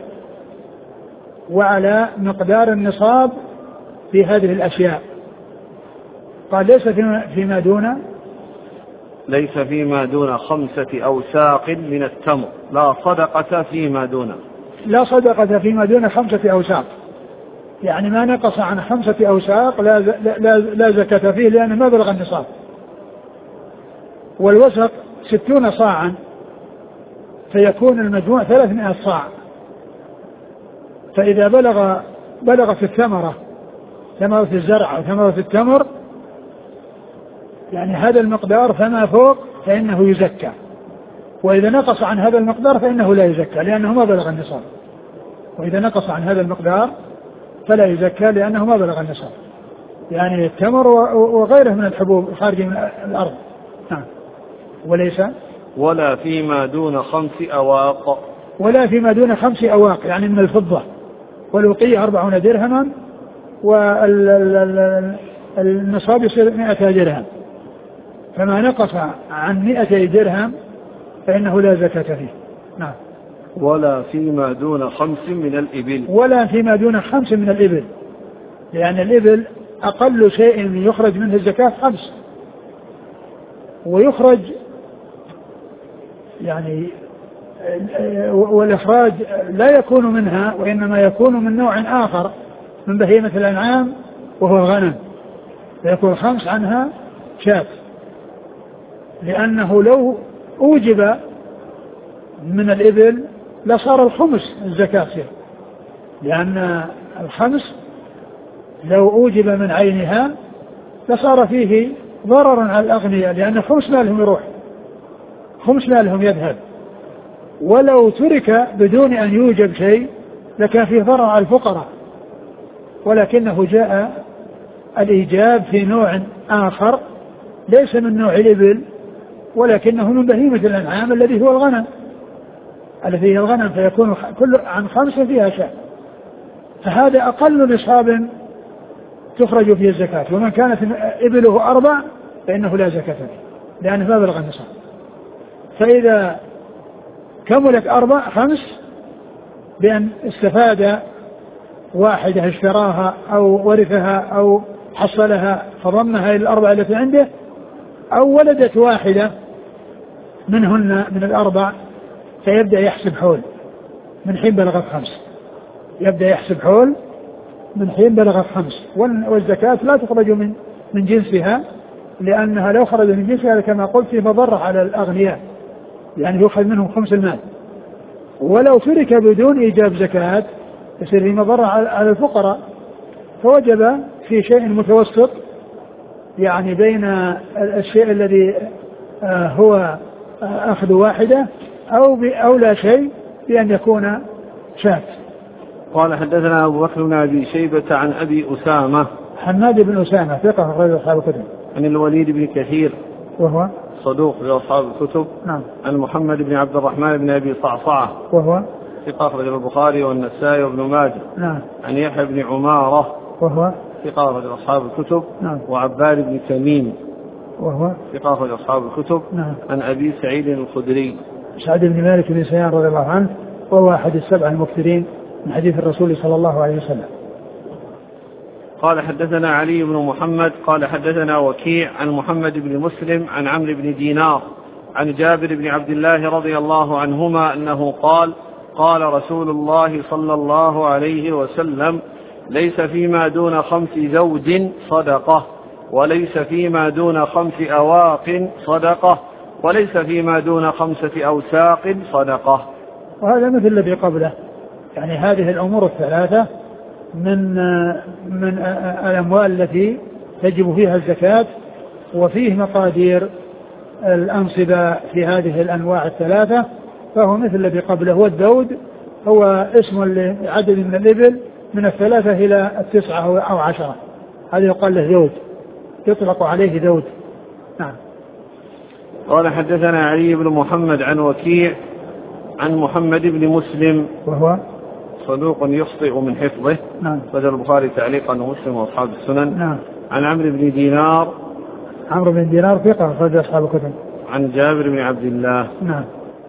وعلى مقدار النصاب في هذه الأشياء. قال ليس فيما دون ليس فيما دون خمسة أوساق من التمر لا صدقة فيما دون لا صدقة فيما دون خمسة أوساق، يعني ما نقص عن خمسة أوساق لا, لا, لا زكاة فيه لأنه ما بلغ النصاب. والوسق ستون صاعا، فيكون المجموع ثلاثمائة صاع. فإذا بلغ بلغت الثمرة ثمرة الزرع أو ثمرة التمر يعني هذا المقدار فما فوق فإنه يزكى، وإذا نقص عن هذا المقدار فإنه لا يزكى لأنه ما بلغ النصاب. وإذا نقص عن هذا المقدار فلا يزكى لأنه ما بلغ النصاب، يعني التمر وغيره من الحبوب الخارجة من الأرض. نعم. وليس ولا فيما دون خمس أواق ولا فيما دون خمس أواق يعني من الفضة، والوقية أربعون درهما، والنصاب يصير مئة درهم، فما نقص عن مئة درهم فإنه لا زكاة فيه. نعم. ولا فيما دون خمس من الإبل ولا فيما دون خمس من الإبل، لأن الإبل أقل شيء يخرج منه الزكاة خمس، ويخرج يعني والإخراج لا يكون منها، وإنما يكون من نوع آخر من بهيمة الأنعام وهو الغنم، فيكون خمس عنها شاة، لأنه لو أوجب من الإبل لصار الخمس الزكاة فيه، لأن الخمس لو أوجب من عينها لصار فيه ضرر على الأغنياء، لأن خمس مالهم يروح، خمس مالهم يذهب. ولو ترك بدون أن يوجب شيء لكان فيه ضرر على الفقراء، ولكنه جاء الإيجاب في نوع آخر ليس من نوع الإبل، ولكنه من بهيمة الأنعام الذي هو الغنم، الذي هو الغنم، فيكون كل عن خمسة فيها شاة، فهذا أقل نصاب تخرج فيه الزكاة. ومن كانت إبله أربع فإنه لا زكاة فيه لأنه ما بلغ النصاب. فإذا كملت أربع خمس بأن استفاد واحدة اشتراها أو ورثها أو حصلها فضمها إلى الأربع التي عنده، أو ولدت واحدة منهن من الأربع، فيبدأ يحسب حول من حين بلغت خمس، يبدأ يحسب حول من حين بلغت خمس. والزكاة لا تخرج من من جنسها، لأنها لو خرج من جنسها كما قلت في مضرة على الأغنياء، يعني يؤخذ منهم خمس المال. ولو ترك بدون إيجاب زكاة يصير في مضرة على الفقراء، فوجب في شيء متوسط يعني بين الشيء الذي هو أخذ واحدة أو أو لا شيء بأن يكون شاة. قال حدثنا أبو بكر بن أبي شيبة عن أبي أسامة حماد بن أسامة ثقة غير أصحاب الكتب، عن الوليد بن كثير وهو صدوق لأصحاب الكتب. نعم. عن محمد بن عبد الرحمن بن أبي صعصعة وهو ثقة أخرج البخاري والنسائي وابن ماجه. نعم. عن يحيى بن عمارة وهو ثقة أخرج أصحاب الكتب. نعم. وعباد بن تميم وهو ثقة أخرج أصحاب الكتب. نعم. عن أبي سعيد الخدري سعد بن مالك بن سيار رضي الله عنه، وهو أحد السبع المكثرين من حديث الرسول صلى الله عليه وسلم. قال حدثنا علي بن محمد قال حدثنا وكيع عن محمد بن مسلم عن عمرو بن دينار عن جابر بن عبد الله رضي الله عنهما أنه قال قال رسول الله صلى الله عليه وسلم ليس فيما دون خمس زوج صدقة، وليس فيما دون خمس أواق صدقة، وليس فيما دون خمسة أوساق صدقة. وهذا مثل الذي قبله، يعني هذه الأمور الثلاثة من من الأموال التي تجب فيها الزكاة، وفيه مقادير الأنصبة في هذه الأنواع الثلاثة، فهو مثل الذي قبله. والذود هو اسم لعدد من الإبل من الثلاثة إلى التسعة أو عشرة، هذا يقال له ذود، يطلق عليه ذود. نعم. قال حدثنا علي بن محمد عن وكيع عن محمد بن مسلم وهو صدوق يخطئ من حفظه. نعم. بدل البخاري تعليقا ومسلم وأصحاب السنن. نعم. عن عمرو بن دينار عمرو بن دينار ثقة أخرج أصحاب الكتب. عن جابر بن عبد الله. نعم.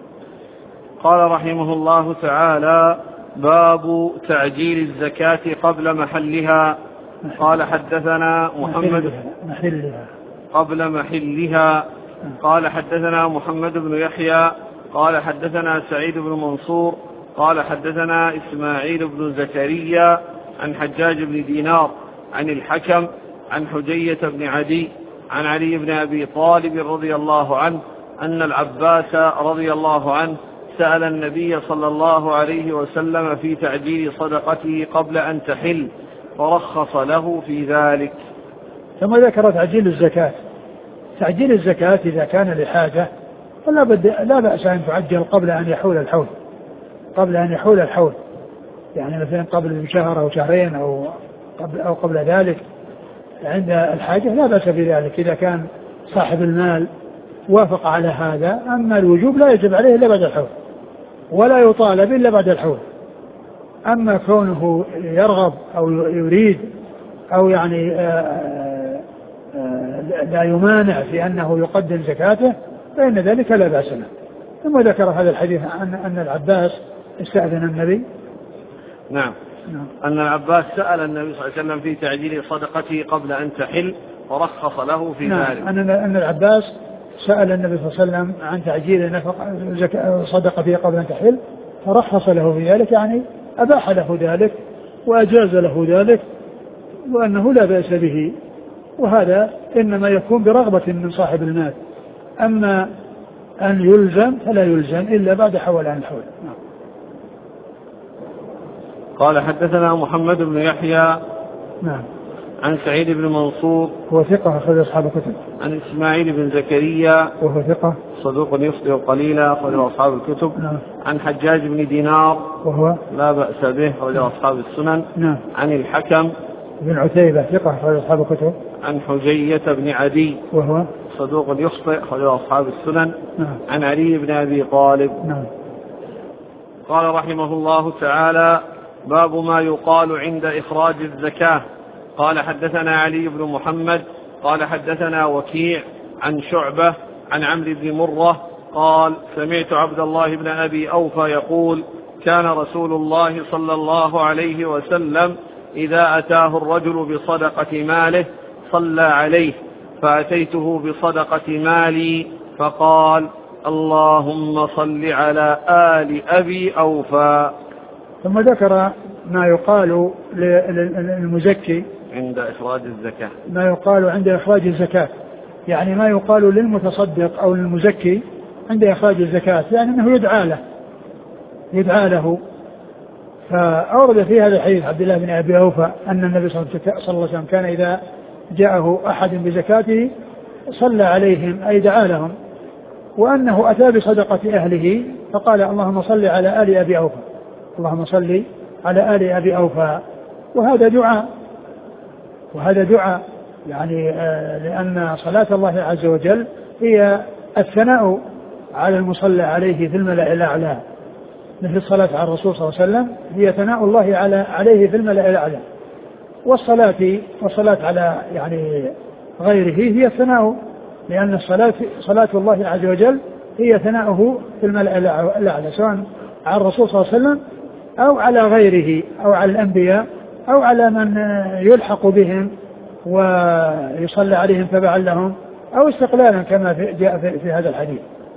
قال رحمه الله تعالى: باب تعجيل الزكاة قبل محلها. قال حدثنا محمد محلها قبل محلها. قال حدثنا محمد بن يحيى قال حدثنا سعيد بن منصور قال حدثنا إسماعيل بن زكريا عن حجاج بن دينار عن الحكم عن حجية بن عدي عن علي بن أبي طالب رضي الله عنه أن العباس رضي الله عنه سأل النبي صلى الله عليه وسلم في تعجيل صدقته قبل أن تحل فرخص له في ذلك. ثم ذكر تعجيل الزكاة. تعجيل الزكاة إذا كان لحاجة فلا بد لا بأس أن تعجل قبل أن يحول الحول، قبل أن يحول الحول، يعني مثلا قبل شهر أو شهرين أو قبل أو قبل ذلك عند الحاجة لا بأس بذلك إذا كان صاحب المال وافق على هذا. أما الوجوب لا يجب عليه إلا بعد الحول، ولا يطالب إلا بعد الحول. أما كونه يرغب أو يريد أو يعني آآ آآ لا يمانع في أنه يقدم زكاته فإن ذلك لا بأس له. ثم ذكر هذا الحديث أن أن العباس استأذن النبي. نعم. نعم. أن العباس سأل النبي صلى الله عليه وسلم في تعجيل صدقته قبل أن تحل ورخص له في نعم. ذلك. أن أن العباس سأل النبي صلى الله عليه وسلم عن تعجيل نفقة صدقته قبل أن تحل فرخص له في ذلك، يعني أباح له ذلك وأجاز له ذلك، وأنه لا بأس به. وهذا إنما يكون برغبة من صاحب المال. أما أن يلزم فلا يلزم إلا بعد حولان الحول. نعم. قال حدثنا محمد بن يحيى نعم عن سعيد بن منصور وهو ثقة أخرج أصحاب الكتب. عن إسماعيل بن زكريا وهو ثقة صدوق يخطئ قليلا أخرج أصحاب الكتب. نعم. عن حجاج بن دينار وهو لا بأس به أخرج أصحاب السنن. نعم. عن الحكم بن عتيبة ثقة أخرج أصحاب الكتب. عن حجية بن عدي وهو صدوق يخطئ أخرج أصحاب السنن. نعم. عن علي بن أبي طالب. نعم. قال رحمه الله تعالى: باب ما يقال عند إخراج الزكاة. قال حدثنا علي بن محمد قال حدثنا وكيع عن شعبة عن عمرو بن مرة قال: سمعت عبد الله بن أبي أوفى يقول: كان رسول الله صلى الله عليه وسلم إذا أتاه الرجل بصدقة ماله صلى عليه، فأتيته بصدقة مالي فقال: اللهم صل على آل أبي أوفى. ثم ذكر ما يقال للمزكي عند إخراج الزكاة، ما يقال عند إخراج الزكاة، يعني ما يقال للمتصدق أو للمزكي عند إخراج الزكاة، يعني أنه يدعى له يدعى له. فأورد في هذا الحديث عبد الله بن أبي أوفى أن النبي صلى الله عليه وسلم كان إذا جاءه أحد بزكاته صلى عليهم أي دعا لهم، وأنه أتى بصدقة أهله فقال: اللهم صل على آل أبي أوفى، اللهم صل على آل أبي أوفى. وهذا دعاء وهذا دعاء يعني آه لأن صلاة الله عز وجل هي الثناء على المصلى عليه في الملأ الأعلى، مثل الصلاة على الرسول صلى الله عليه وسلم هي ثناء الله على عليه في الملأ الأعلى، والصلاة والصلاة على يعني غيره هي الثناء، لأن الصلاة صلاة الله عز وجل هي ثناؤه في الملأ الأعلى، سواء على الرسول صلى الله عليه وسلم أو على غيره أو على الأنبياء أو على من يلحق بهم ويصلى عليهم تبعا لهم أو استقلالا كما جاء في, في هذا الحديث.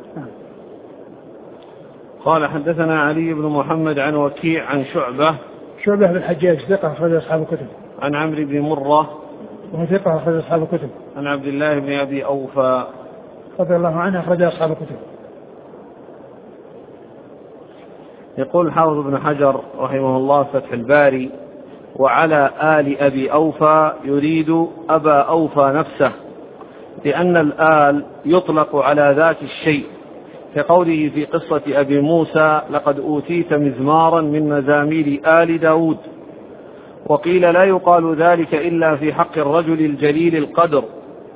قال حدثنا علي بن محمد عن وكيع عن شعبة شعبة بن الحجاج ثقة أخرج أصحاب الكتب. عن عمرو بن مرة وهو ثقة أخرج أصحاب الكتب. عن عبد الله بن أبي أوفى رضي الله عنه أخرج أصحاب الكتب. يقول حافظ ابن حجر رحمه الله فتح الباري: وعلى آل أبي أوفى يريد أبا أوفى نفسه، لأن الآل يطلق على ذات الشيء، كقوله في قصة أبي موسى: لقد أوتيت مزمارا من مزامير آل داود. وقيل لا يقال ذلك إلا في حق الرجل الجليل القدر.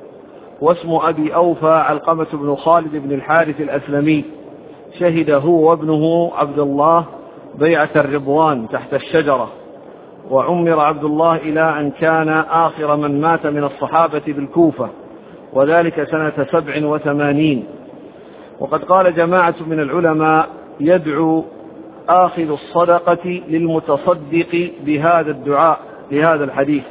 واسم أبي أوفى علقمة بن خالد بن الحارث الأسلمي، شهد هو وابنه عبد الله بيعة الرضوان تحت الشجرة، وعمر عبد الله إلى أن كان آخر من مات من الصحابة بالكوفة، وذلك سنة سبع وثمانين. وقد قال جماعة من العلماء: يدعو آخذ الصدقة للمتصدق بهذا الدعاء لهذا الحديث.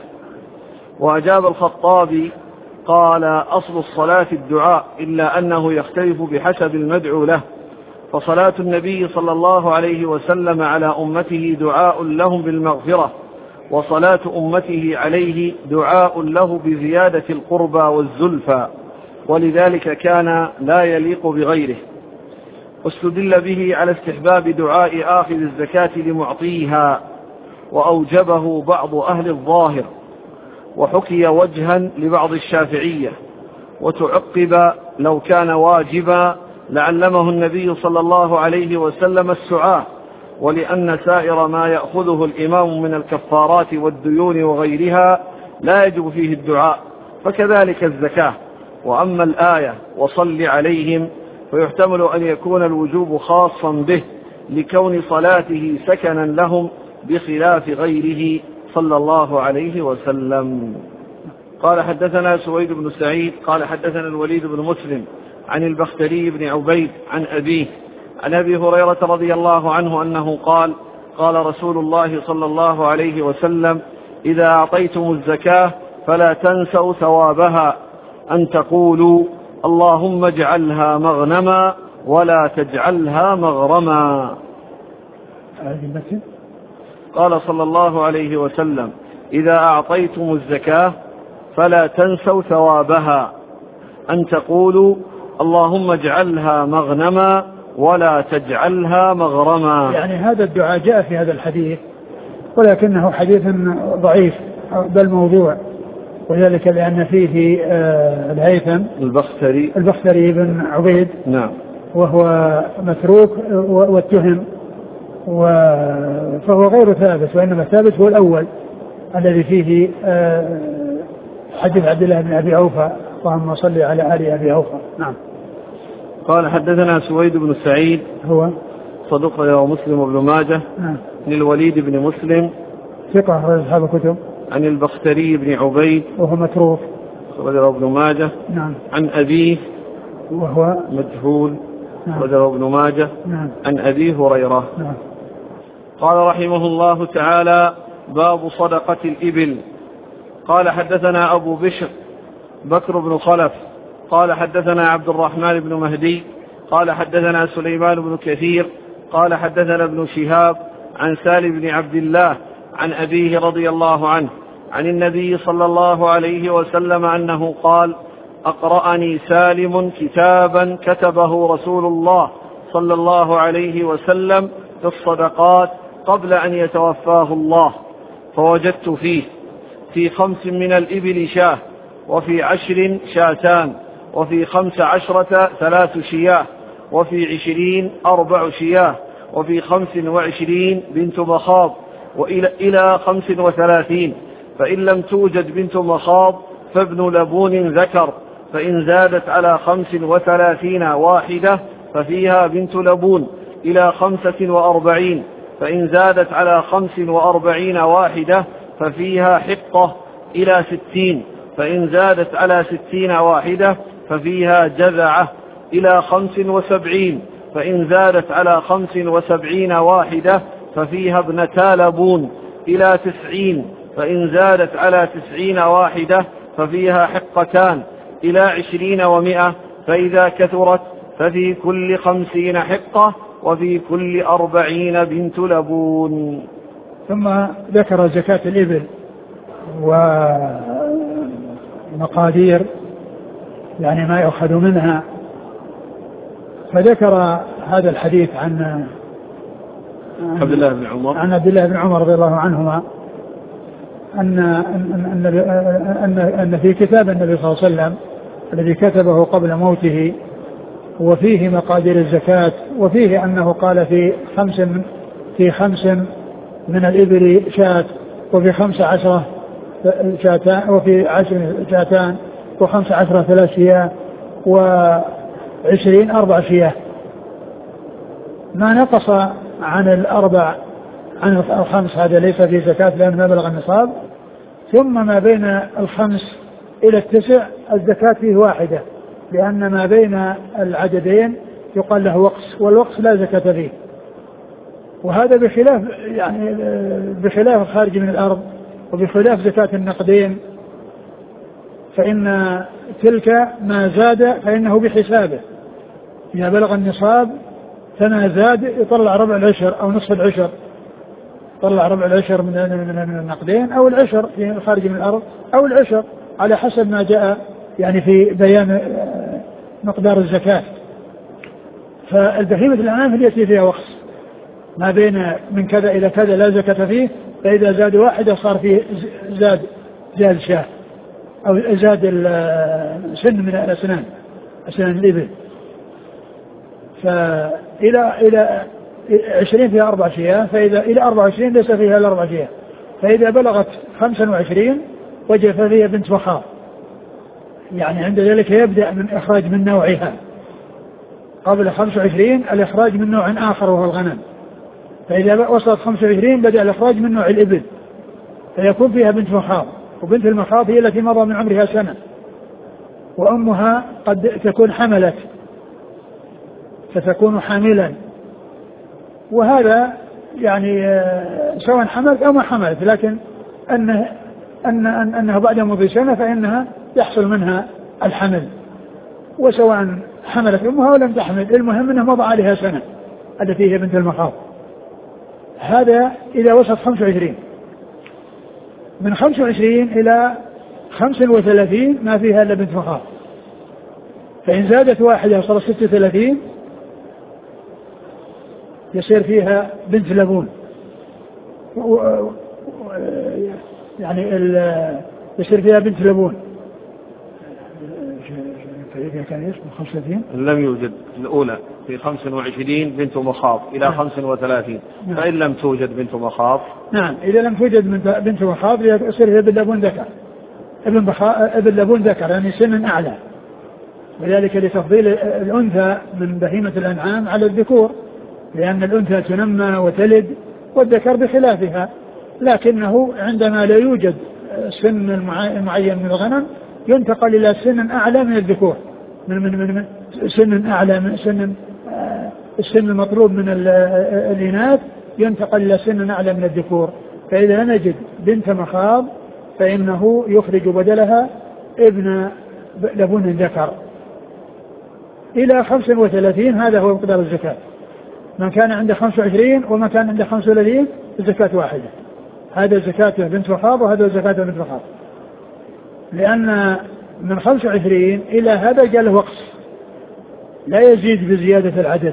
وأجاب الخطابي قال: أصل الصلاة الدعاء، إلا أنه يختلف بحسب المدعو له، فصلاة النبي صلى الله عليه وسلم على أمته دعاء لهم بالمغفرة، وصلاة أمته عليه دعاء له بزيادة القربى والزلفى، ولذلك كان لا يليق بغيره. واستدل به على استحباب دعاء آخذ الزكاة لمعطيها، وأوجبه بعض أهل الظاهر، وحكي وجها لبعض الشافعية، وتعقب: لو كان واجبا لعلمه النبي صلى الله عليه وسلم السعاة، ولأن سائر ما يأخذه الإمام من الكفارات والديون وغيرها لا يجب فيه الدعاء، فكذلك الزكاة. وأما الآية: وصل عليهم، فيحتمل أن يكون الوجوب خاصا به لكون صلاته سكنا لهم بخلاف غيره صلى الله عليه وسلم. قال: حدثنا سويد بن سعيد قال حدثنا الوليد بن مسلم عن البختري بن عبيد عن أبيه عن أبي هريرة رضي الله عنه أنه قال: قال رسول الله صلى الله عليه وسلم: إذا أعطيتم الزكاة فلا تنسوا ثوابها، أن تقولوا: اللهم اجعلها مغنما ولا تجعلها مغرما. قال صلى الله عليه وسلم: إذا أعطيتم الزكاة فلا تنسوا ثوابها، أن تقولوا: اللهم اجعلها مغنما ولا تجعلها مغرما. يعني هذا الدعاء جاء في هذا الحديث، ولكنه حديث ضعيف بل موضوع، وذلك لأن فيه آه الهيثم البختري البختري بن عبيد، نعم، وهو متروك واتهم، فهو غير ثابت، وإنما ثابت هو الأول الذي فيه آه حديث عبد الله بن أبي أوفى: اللهم صل على آل أبي أوفى. نعم. قال: حدثنا سويد بن سعيد هو صدوق له مسلم وابن ماجه. نعم. عن الوليد بن مسلم ثقة أخرج أصحاب الكتب. عن البختري بن عبيد وهو متروك أخرج له ابن ماجه. نعم. عن أبيه وهو مجهول نعم. أخرج له ابن ماجه. نعم. عن أبي هريرة. نعم. قال رحمه الله تعالى: باب صدقة الإبل. قال: حدثنا أبو بشر بكر بن خلف قال حدثنا عبد الرحمن بن مهدي قال حدثنا سليمان بن كثير قال حدثنا ابن شهاب عن سالم بن عبد الله عن أبيه رضي الله عنه عن النبي صلى الله عليه وسلم أنه قال: أقرأني سالم كتابا كتبه رسول الله صلى الله عليه وسلم في الصدقات قبل أن يتوفاه الله، فوجدت فيه في خمس من الإبل شاه، وفي عشر شاتان، وفي خمس عشرة ثلاث شياه، وفي عشرين أربع شياه، وفي خمس وعشرين بنت مخاض، وإلى إلى خمس وثلاثين، فإن لم توجد بنت مخاض فابن لبون ذكر، فإن زادت على خمس وثلاثين واحدة ففيها بنت لبون، إلى خمسة وأربعين، فإن زادت على خمس وأربعين واحدة ففيها حقة، إلى ستين، فإن زادت على ستين واحدة ففيها جذعة، إلى خمس وسبعين، فإن زادت على خمس وسبعين واحدة ففيها ابنتا لبون، إلى تسعين، فإن زادت على تسعين واحدة ففيها حقتان، إلى عشرين ومئة، فإذا كثرت ففي كل خمسين حقة، وفي كل أربعين بنت لبون. ثم ذكر زكاة الإبل ومقادير يعني ما يأخذ منها فذكر هذا الحديث عن عبد الله بن عمر عن عبد الله بن عمر رضي الله عنهما أن أن أن أن في كتاب النبي صلى الله عليه وسلم الذي كتبه قبل موته وفيه مقادير الزكاة، وفيه أنه قال في خمس من في خمس من الإبل شاة، وفي خمس عشرة شاتان، وفي عشر شاتان، وخمس عشرة ثلاث شياه، وعشرين أربع شياه، ما نقص عن الأربع عن الخمس هذا ليس في زكاة لأنه ما بلغ النصاب. ثم ما بين الخمس إلى التسع الزكاة فيه واحدة، لأن ما بين العددين يقال له وقص، والوقص لا زكاة فيه. وهذا بخلاف يعني بخلاف الخارج من الأرض، وبخلاف زكاة النقدين، فإن تلك ما زاد فإنه بحسابه، إذا بلغ النصاب فما زاد يطلع ربع العشر أو نصف العشر، طلع ربع العشر من النقدين أو العشر في الخارج من الأرض أو العشر على حسب ما جاء يعني في بيان مقدار الزكاة. فالبهيمة الأنعام يأتي فيها وقص ما بين من كذا إلى كذا لا زكاة فيه، فإذا زاد واحدة صار فيه زاد زاد شاه أو زاد سن من الأسنان أسنان الإبل. فإلى إلى عشرين فيها أربع شياه، فإذا إلى أربع وعشرين ليس فيها إلا أربع شياه، فإذا بلغت خمسا وعشرين وجب فيها بنت مخاض، يعني عند ذلك يبدأ من إخراج من نوعها. قبل خمسة وعشرين الإخراج من نوع آخر وهو الغنم، فإذا وصلت خمسة وعشرين بدأ الإخراج من نوع الإبل، فيكون فيها بنت مخاض. وبنت المخاض هي التي مضى من عمرها سنة وأمها قد تكون حملت فتكون حاملا، وهذا يعني سواء حملت أو ما حملت، لكن أنه أن أنها بعد مضي سنة فإنها يحصل منها الحمل، وسواء حملت أمها ولم تحمل، المهم أنه مضى عليها سنة التي هي بنت المخاض. هذا إذا وصلت خمسة وعشرين. من خمسة وعشرين إلى خمسة وثلاثين ما فيها إلا بنت مخاض، فإن زادت واحدة وصلت ستة وثلاثين يصير فيها بنت لبون، يعني يصير فيها بنت لبون. كان اسمه خمسة وثلاثين لم يوجد الأولى في خمسة وعشرين بنت مخاض إلى نعم. خمسة وثلاثين نعم. فإن لم توجد بنت مخاض نعم إذا لم توجد بنت مخاض يصير فيها ابن لبون ذكر، ابن بخا... ابن لبون ذكر يعني سن أعلى، وذلك لتفضيل الأنثى من بهيمة الأنعام على الذكور، لأن الأنثى تنمى وتلد والذكر بخلافها، لكنه عندما لا يوجد سن المعين من الغنم ينتقل إلى سن أعلى من الذكور، من من من سن أعلى من سن السن المطلوب من الإناث ينتقل إلى سن أعلى من الذكور. فإذا نجد بنت مخاض فإنه يخرج بدلها ابن لبون ذكر إلى خمسة وثلاثين. هذا هو مقدار الزكاة. من كان عنده خمسة وعشرين ومن كان عنده خمسة وثلاثين الزكاة واحدة. هذا زكاة بنت مخاض وهذا زكاة بنت مخاض، لأن من خمسة وعشرين إلى هذا جاء له وقص لا يزيد بزيادة العدد،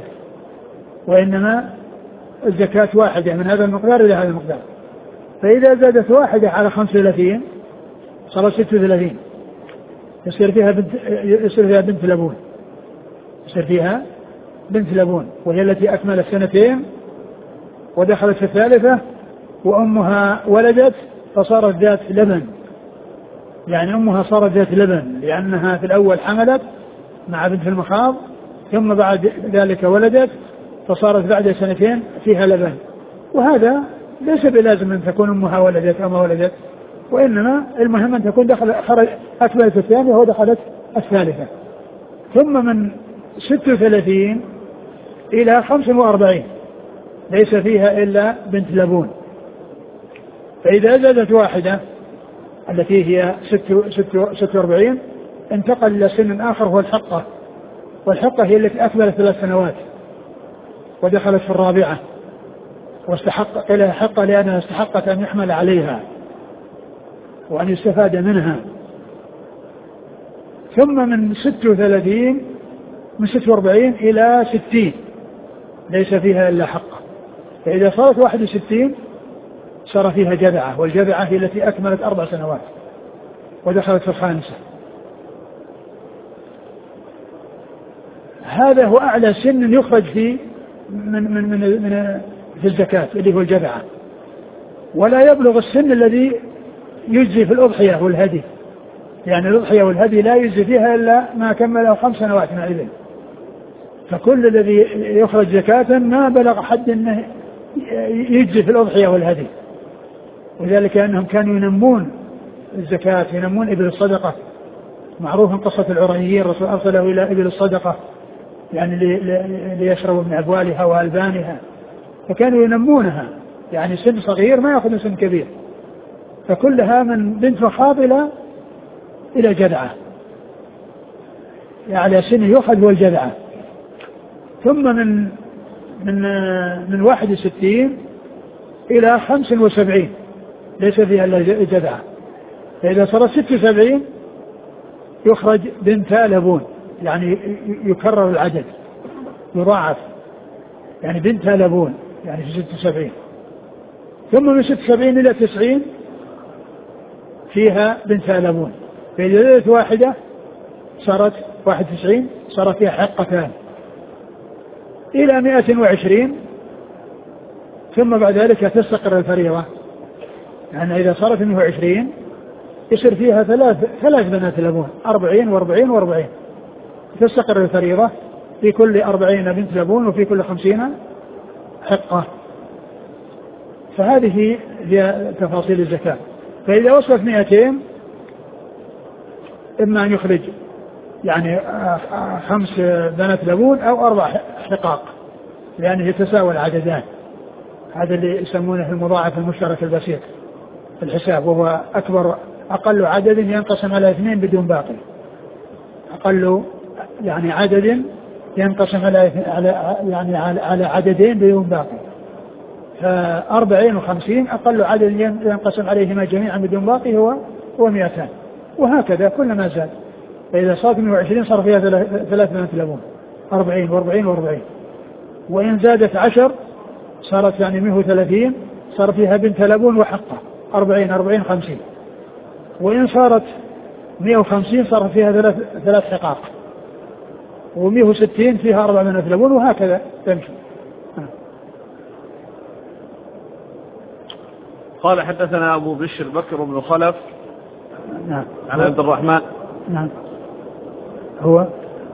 وإنما الزكاة واحدة من هذا المقدار إلى هذا المقدار. فإذا زادت واحدة على خمسة وثلاثين صارت ستة وثلاثين يصير فيها بنت يصير فيها بنت لبون يصير فيها بنت لبون وهي التي أكملت سنتين ودخلت في الثالثة وأمها ولدت فصارت ذات لبن، يعني أمها صارت ذات لبن لأنها في الأول حملت مع بنت المخاض ثم بعد ذلك ولدت فصارت بعد سنتين فيها لبن. وهذا ليس بلازم أن تكون أمها ولدت أو ما ولدت، وإنما المهم أن تكون دخل خرج أكملت الثانية ودخلت الثالثة. ثم من ستة وثلاثين إلى خمسة وأربعين ليس فيها إلا بنت لبون. فإذا زادت واحدة التي هي ستة وأربعين انتقل إلى سن آخر هو الحقة، والحقة هي التي أكملت ثلاث سنوات ودخلت في الرابعة واستحق لها حقة لأنها استحقت أن يحمل عليها وأن يستفاد منها. ثم من ستة وثلاثين من ستة وأربعين إلى ستين ليس فيها إلا حقة. فإذا صارت واحد وستين صار فيها جذعة، والجذعة هي التي أكملت أربع سنوات ودخلت في الخامسة. هذا هو أعلى سن يخرج فيه من من من, من في الزكاة اللي هو الجذعة، ولا يبلغ السن الذي يجزي في الأضحية والهدي، يعني الأضحية والهدي لا يجزي فيها إلا ما كمل خمس سنوات من الإبل. فكل الذي يخرج زكاة ما بلغ حد أنه يجزي في الأضحية والهدي، وذلك أنهم كانوا ينمون الزكاة، ينمون إبل الصدقة. معروف من قصة العريين، الرسول أرسله إلى إبل الصدقة يعني ليشربوا من أبوالها وألبانها، فكانوا ينمونها، يعني سن صغير ما يأخذ سن كبير. فكلها من بنت مخاض إلى إلى جذعة، يعني سن يؤخذ هو الجذعة. ثم من من من واحد وستين إلى خمس وسبعين ليس فيها إلا جذعة. فإذا صار ست وسبعين يخرج بنت لبون، يعني يكرر العدد يضاعف، يعني بنت لبون يعني في ست وسبعين. ثم من ست وسبعين إلى تسعين فيها بنت لبون. فإذا زادت واحدة صارت واحد وتسعين صار فيها حقتان إلى مئة وعشرين. ثم بعد ذلك تستقر الفريضة، يعني إذا صارت مئة وعشرين يصير فيها ثلاث ثلاث بنات لبون، أربعين وأربعين وأربعين. تستقر الفريضة في كل أربعين بنت لبون وفي كل خمسين حقة. فهذه هي تفاصيل الزكاة. فإذا وصلت مئتين إما أن يخرج يعني خمس بنات لبون أو أربع حقاق، لأنه يتساوى العددان. هذا اللي يسمونه المضاعف المشترك البسيط في الحساب، وهو أكبر أقل عدد ينقسم على اثنين بدون باقي، أقل يعني عدد ينقسم على على يعني على عددين بدون باقي. فأربعين وخمسين أقل عدد ينقسم عليهما جميعا بدون باقي هو هو مئتان، وهكذا كلما زاد. فإذا صارت مئة وعشرين صار فيها ثلاث بنات لبون، أربعين وأربعين وأربعين. وإن زادت عشر صارت يعني مئة وثلاثين صار فيها بنت لبون وحقة، أربعين أربعين خمسين. وإن صارت مئة وخمسين صار فيها ثلاث ثلاث حقاق، ومئة وستين فيها أربع بنات لبون، وهكذا تمشي. قال حدثنا أبو بشر بكر بن خلف نعم عن عبد الرحمن نعم هو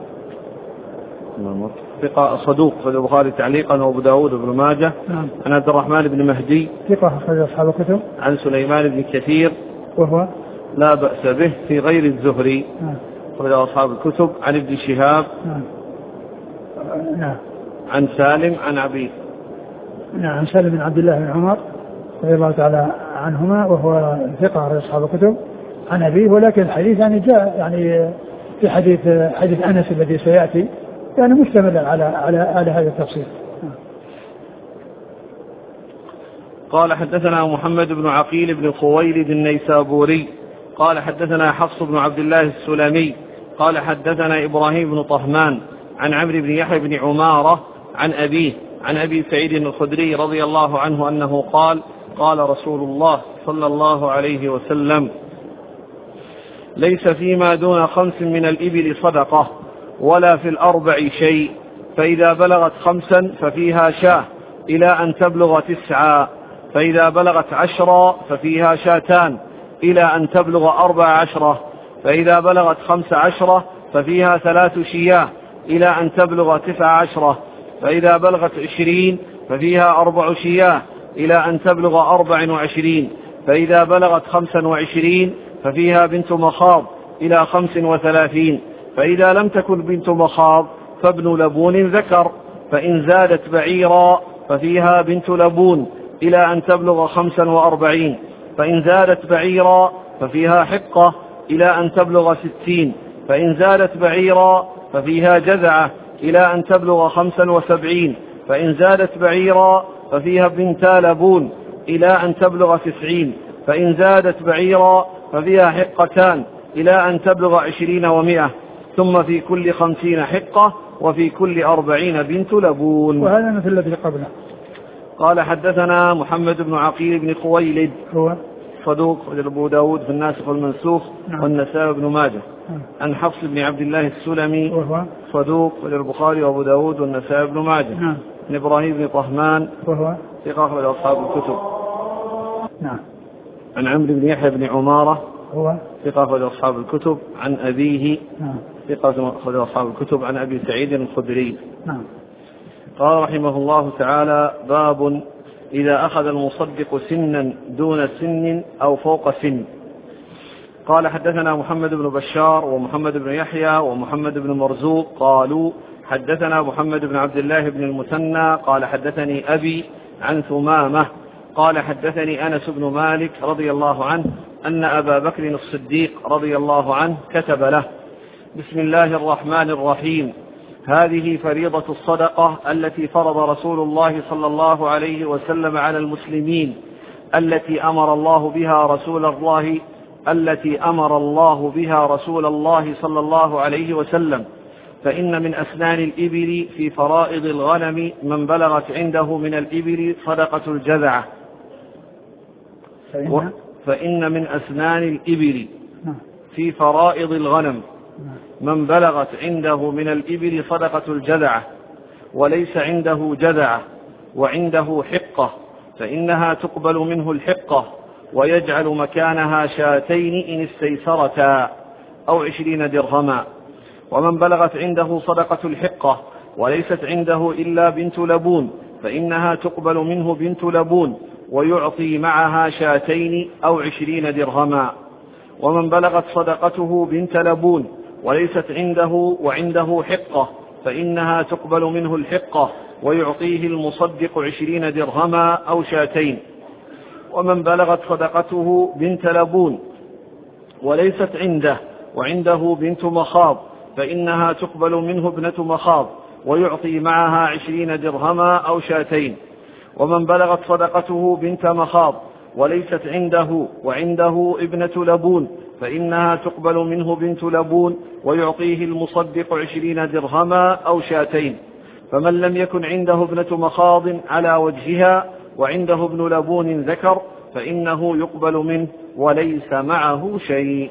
ثقة صدوق في البخاري تعليقا وأبو داود بن ماجه. نعم. عن عبد الرحمن بن مهدي ثقة أخرج أصحاب الكتب. عن سليمان بن كثير وهو لا بأس به في غير الزهري. نعم. أخرج أصحاب الكتب. عن ابن شهاب نعم. نعم. عن سالم عن عبيد نعم عن سالم بن عبد الله بن عمر رضي الله تعالى عنهما، وهو ثقة أخرج أصحاب الكتب عن أبيه. ولكن الحديث يعني جاء يعني في حديث حديث أنس الذي سيأتي يعني مشتملا على على على هذا التفصيل. قال حدثنا محمد بن عقيل بن خويلد النيسابوري قال حدثنا حفص بن عبد الله السلمي قال حدثنا إبراهيم بن طهمان عن عمرو بن يحيى بن عمارة عن أبيه عن أبي سعيد الخدري رضي الله عنه أنه قال قال رسول الله صلى الله عليه وسلم ليس فيما دون خمس من الإبل صدقة ولا في الأربع شيء، فإذا بلغت خمسا ففيها شاة إلى أن تبلغ تسعا، فإذا بلغت عشرا ففيها شاتان إلى أن تبلغ أربع عشرة، فإذا بلغت خمس عشرة ففيها ثلاث شياه إلى أن تبلغ تسع عشرة، فإذا بلغت عشرين ففيها أربع شياه إلى أن تبلغ أربع وعشرين، فإذا بلغت خمسا وعشرين ففيها بنت مخاض إلى خمس وثلاثين، فإذا لم تكن بنت مخاض فابن لبون ذكر، فإن زادت بعيرا ففيها بنت لبون إلى أن تبلغ خمسا وأربعين، فإن زادت بعيرا ففيها حقة إلى أن تبلغ ستين، فإن زادت بعيرا ففيها جذعة إلى أن تبلغ خمسا وسبعين، فإن زادت بعيرا ففيها بنتا لبون إلى أن تبلغ تسعين، فإن زادت بعيرا ففيها حقتان إلى أن تبلغ عشرين ومئة، ثم في كل خمسين حقة وفي كل أربعين بنت لبون. وهذا مثل الذي قبله. قال حدثنا محمد بن عقيل بن خويلد هو صدوق رجل أبو داود في الناسخ والمنسوخ نعم. والنسائي بن ماجه. نعم. عن حفص بن عبد الله السلمي وهو صدوق رجل البخاري وأبو داود والنسائي بن ماجه. نعم. عن إبراهيم بن طهمان وهو ثقة أخرج أصحاب الكتب. نعم. عن عمرو بن يحيى بن عمارة هو ثقة أخرج أصحاب الكتب. عن أبيه نعم. ثقة أخرج أصحاب الكتب. عن أبي سعيد الخدري. نعم. قال رحمه الله تعالى: باب إذا أخذ المصدق سنا دون سن أو فوق سن. قال حدثنا محمد بن بشار ومحمد بن يحيى ومحمد بن مرزوق قالوا حدثنا محمد بن عبد الله بن المثنى قال حدثني أبي عن ثمامة قال حدثني أنس بن مالك رضي الله عنه أن أبا بكر الصديق رضي الله عنه كتب له: بسم الله الرحمن الرحيم، هذه فريضة الصدقة التي فرض رسول الله صلى الله عليه وسلم على المسلمين، التي أمر الله بها رسول الله التي أمر الله بها رسول الله صلى الله عليه وسلم. فإن من أسنان الإبل في فرائض الغنم من بلغت عنده من الإبل صدقة الجذعة. فإن, فإن من أسنان الإبل في فرائض الغنم من بلغت عنده من الإبل صدقة الجذعة وليس عنده جذعة وعنده حقة فإنها تقبل منه الحقة ويجعل مكانها شاتين إن استيسرتا أو عشرين درهما. ومن بلغت عنده صدقة الحقة وليست عنده إلا بنت لبون فإنها تقبل منه بنت لبون ويعطي معها شاتين أو عشرين درهما. ومن بلغت صدقته بنت لبون وليست عنده وعنده حقة فإنها تقبل منه الحقة ويعطيه المصدق عشرين درهما أو شاتين. ومن بلغت صدقته بنت لبون وليست عنده وعنده بنت مخاض فإنها تقبل منه ابنة مخاض ويعطي معها عشرين درهما أو شاتين. ومن بلغت صدقته بنت مخاض وليست عنده وعنده ابنة لبون فإنها تقبل منه بنت لبون ويعطيه المصدق عشرين درهما أو شاتين. فمن لم يكن عنده ابنة مخاض على وجهها وعنده ابن لبون ذكر فإنه يقبل منه وليس معه شيء.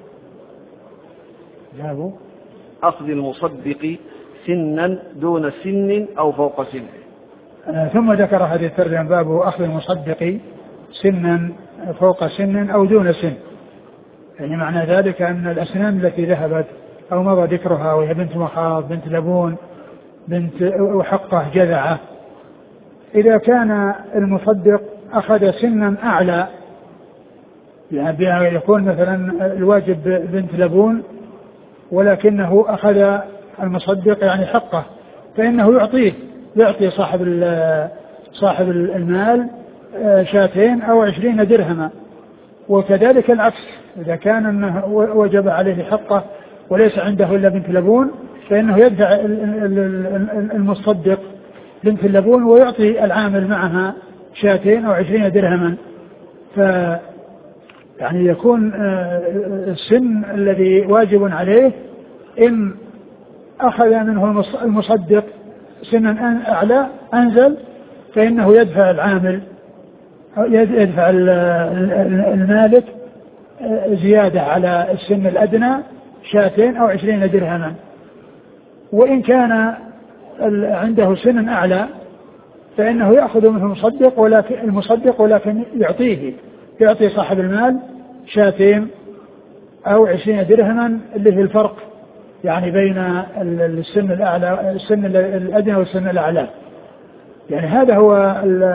أخذ المصدق سنا دون سن أو فوق سن. آه ثم ذكر هذه الترجمة: باب أخذ المصدق سنا فوق سن أو دون سن. يعني معنى ذلك أن الأسنان التي ذهبت أو مضى ذكرها وهي بنت مخاض بنت لبون بنت وحقة جذعة، إذا كان المصدق أخذ سنا أعلى، يعني يكون مثلا الواجب بنت لبون ولكنه أخذ المصدق يعني حقه، فإنه يعطيه يعطي صاحب صاحب المال شاتين أو عشرين درهما. وكذلك العكس، إذا كان أنه وجب عليه حقه وليس عنده إلا بنت لبون فإنه يدفع المصدق بنت اللبون ويعطي العامل معها شاتين أو عشرين درهما. ف يعني يكون السن الذي واجب عليه إن أخذ منه المصدق سنا أعلى أنزل فإنه يدفع العامل يدفع المالك زيادة على السن الأدنى شاتين أو عشرين درهما. وإن كان عنده سن أعلى فإنه يأخذ منه المصدق ولكن المصدق ولكن يعطيه يعطي صاحب المال شاتين أو عشرين درهما اللي هي الفرق يعني بين السن الأعلى السن الأدنى والسن الأعلى. يعني هذا هو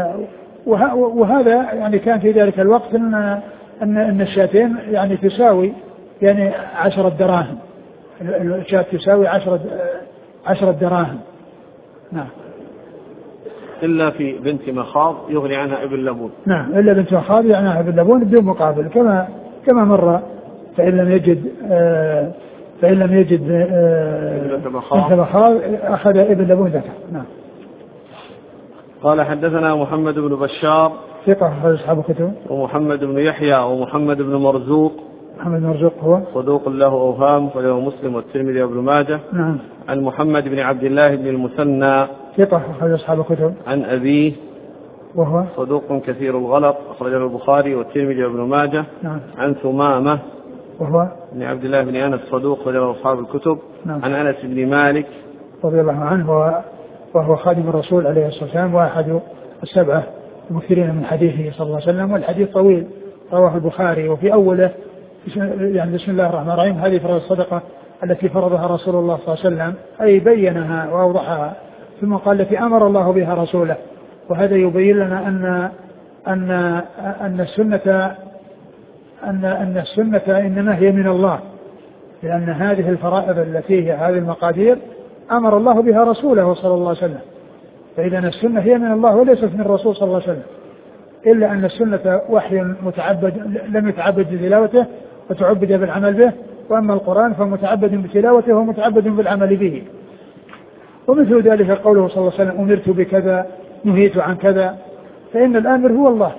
وهذا يعني كان في ذلك الوقت أن أن أن الشاتين يعني تساوي يعني عشرة دراهم، الشاة تساوي عشرة عشرة دراهم. نعم. إلا في بنت مخاض يغني عنها ابن لبون. نعم، إلا بنت مخاض يغني عنها ابن لبون بدون مقابل كما كما مر. فإن لم يجد آه فإن لم يجد آه بنت مخاض أخذ ابن لبون ذكر. نعم. قال حدثنا محمد بن بشار ثقة أصحاب الكتب، ومحمد بن يحيى ومحمد بن مرزوق محمد مرزوق هو صدوق له أوهام وله مسلم والترمذي وابن ماجه. نعم. عن محمد بن عبد الله بن المثنى ثقة أخرج أصحاب الكتب. عن أبيه وهو صدوق كثير الغلط أخرجه البخاري والترمذي وابن ماجه. نعم. عن ثمامة وهو بن عبد الله بن أنس صدوق أخرجه أصحاب الكتب. نعم. عن أنس بن مالك رضي الله عنه وهو خادم الرسول عليه الصلاة والسلام وأحد السبعة المكثرين من حديثه صلى الله عليه وسلم، والحديث طويل رواه البخاري، وفي أوله يعني بسم الله الرحمن الرحيم هذه فرض الصدقة التي فرضها رسول الله صلى الله عليه وسلم، أي بينها وأوضحها، ثم قال التي أمر الله بها رسوله. وهذا يبين لنا أن أن أن السنة أن أن السنة إنما هي من الله، لأن هذه الفرائض التي هي هذه المقادير أمر الله بها رسوله صلى الله عليه وسلم، فإذا السنة هي من الله وليست من الرسول صلى الله عليه وسلم، إلا أن السنة وحي متعبد لم يتعبد بتلاوته وتعبد بالعمل به، وأما القرآن فمتعبد بتلاوته ومتعبد بالعمل به. ومثل ذلك قوله صلى الله عليه وسلم أمرت بكذا نهيت عن كذا، فإن الآمر هو الله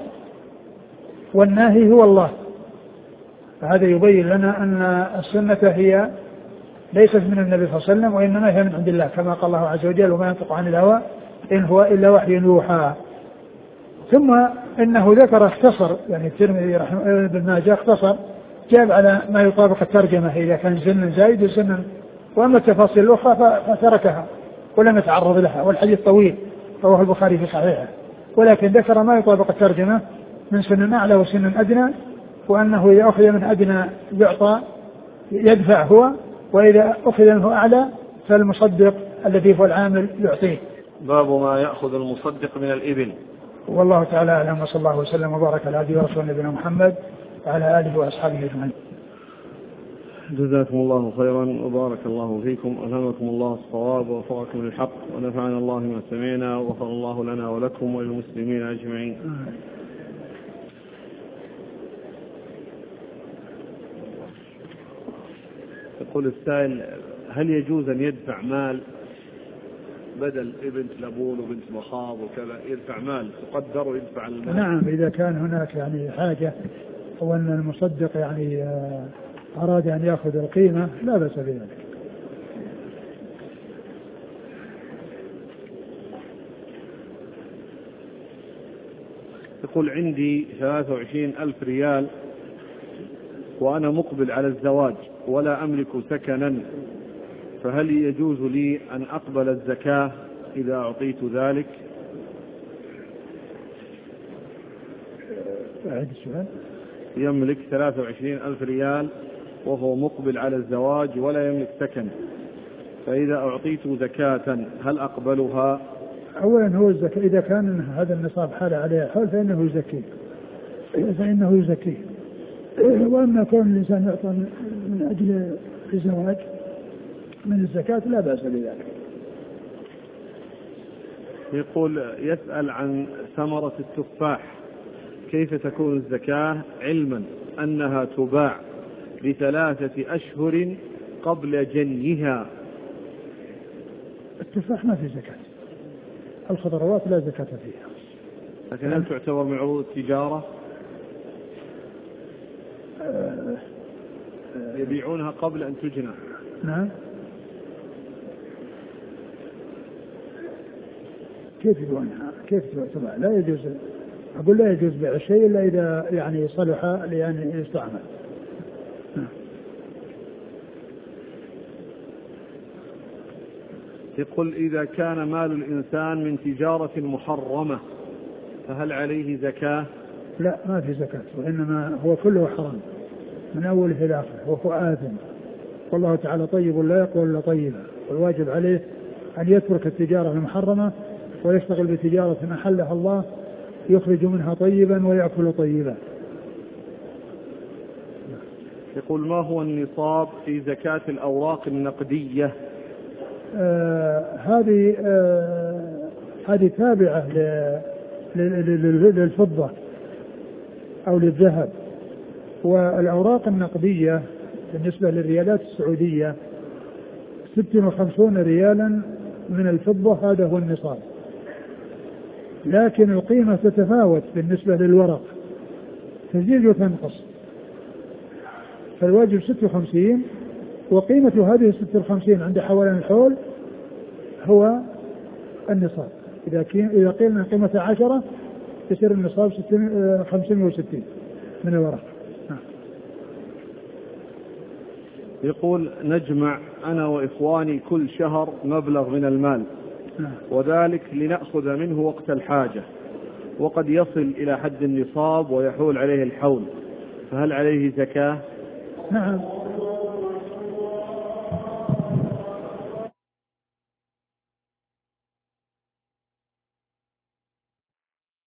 والناهي هو الله. فهذا يبين لنا أن السنة هي ليست من النبي صلى الله عليه وسلم، وإنما هي من عند الله، كما قال الله عز وجل وما ينطق عن الهوى إن هو إلا وحي يوحى. ثم إنه ذكر اختصر، يعني الترمذي رحمه الله ابن ماجه اختصر جاب على ما يطابق الترجمة إذا كان سن زايد وسن، وأما التفاصيل الأخرى فتركها ولم يتعرض لها، والحديث طويل رواه البخاري في صحيحه، ولكن ذكر ما يطابق الترجمة من سن أعلى وسن أدنى، وأنه إذا أخذ من أدنى يعطى يدفع هو، وإذا أخذ منه أعلى فالمصدق الذي هو العامل يعطيه. باب ما يأخذ المصدق من الإبل. والله تعالى أعلم، وصلى الله وسلم وبارك على عبده ورسوله نبينا محمد وعلى آله وأصحابه أجمعين. جزاكم الله خيرا وبارك الله فيكم، ألهمكم الله الصواب ووفقكم للحق، ونفعنا الله ما سمعنا، وغفر الله لنا ولكم وللمسلمين أجمعين. يقول السائل: هل يجوز أن يدفع مال بدل ابن لبون وبنت مخاض وكذا، يدفع مال تقدر ويدفع المال؟ نعم، إذا كان هناك يعني حاجة أو أن المصدق يعني أراد أن يأخذ القيمة لا بأس بذلك. يقول: عندي ثلاثة وعشرين ألف ريال وأنا مقبل على الزواج ولا أملك سكنا، فهل يجوز لي أن أقبل الزكاة إذا أعطيت ذلك؟ أعيد السؤال. يملك ثلاثة وعشرين ألف ريال وهو مقبل على الزواج ولا يملك سكن، فإذا أعطيت زكاة هل أقبلها؟ أولا هو الزكاة إذا كان هذا النصاب حال عليه حول فإنه يزكيه فإنه يزكيه وأما كون الإنسان يعطى من أجل الزواج من الزكاة لا بأس بذلك. يقول: يسأل عن ثمرة التفاح، كيف تكون الزكاة علما أنها تباع لثلاثة أشهر قبل جنيها؟ التفاح ما في زكاة، الخضروات لا زكاة فيها. لكن هل تعتبر من عروض التجارة؟ أه يبيعونها قبل أن تجنى. نعم. كيف يبيعونها؟ كيف تعتبر؟ لا يجوز، أقول لا يجوز بيع الشيء إلا إذا يعني صلح لأن يستعمل. يقول: إذا كان مال الإنسان من تجارة محرمة فهل عليه زكاة؟ لا، ما في زكاة، وإنما هو كله حرام من أوله إلى آخره وهو آثم، والله تعالى طيب لا يقبل إلا طيبا، والواجب عليه أن يترك التجارة المحرمة ويشتغل بتجارة أحلها الله يخرج منها طيبا ويأكل طيبا. يقول: ما هو النصاب في زكاة الأوراق النقدية؟ آه هذه آه هذه تابعة للفضة أو للذهب، والأوراق النقدية بالنسبة للريالات السعودية ستة وخمسون ريالا من الفضة، هذا هو النصاب، لكن القيمة تتفاوت بالنسبة للورق، تزيد وتنقص. فالواجب ستة وخمسين، وقيمة هذه ستة وخمسين عند حولان الحول هو النصاب. إذا إذا قيلنا قيمة عشرة يصير النصاب خمسين وستين من الورق. يقول نجمع أنا وإخواني كل شهر مبلغ من المال وذلك لنأخذ منه وقت الحاجة، وقد يصل إلى حد النصاب ويحول عليه الحول، فهل عليه زكاة؟ نعم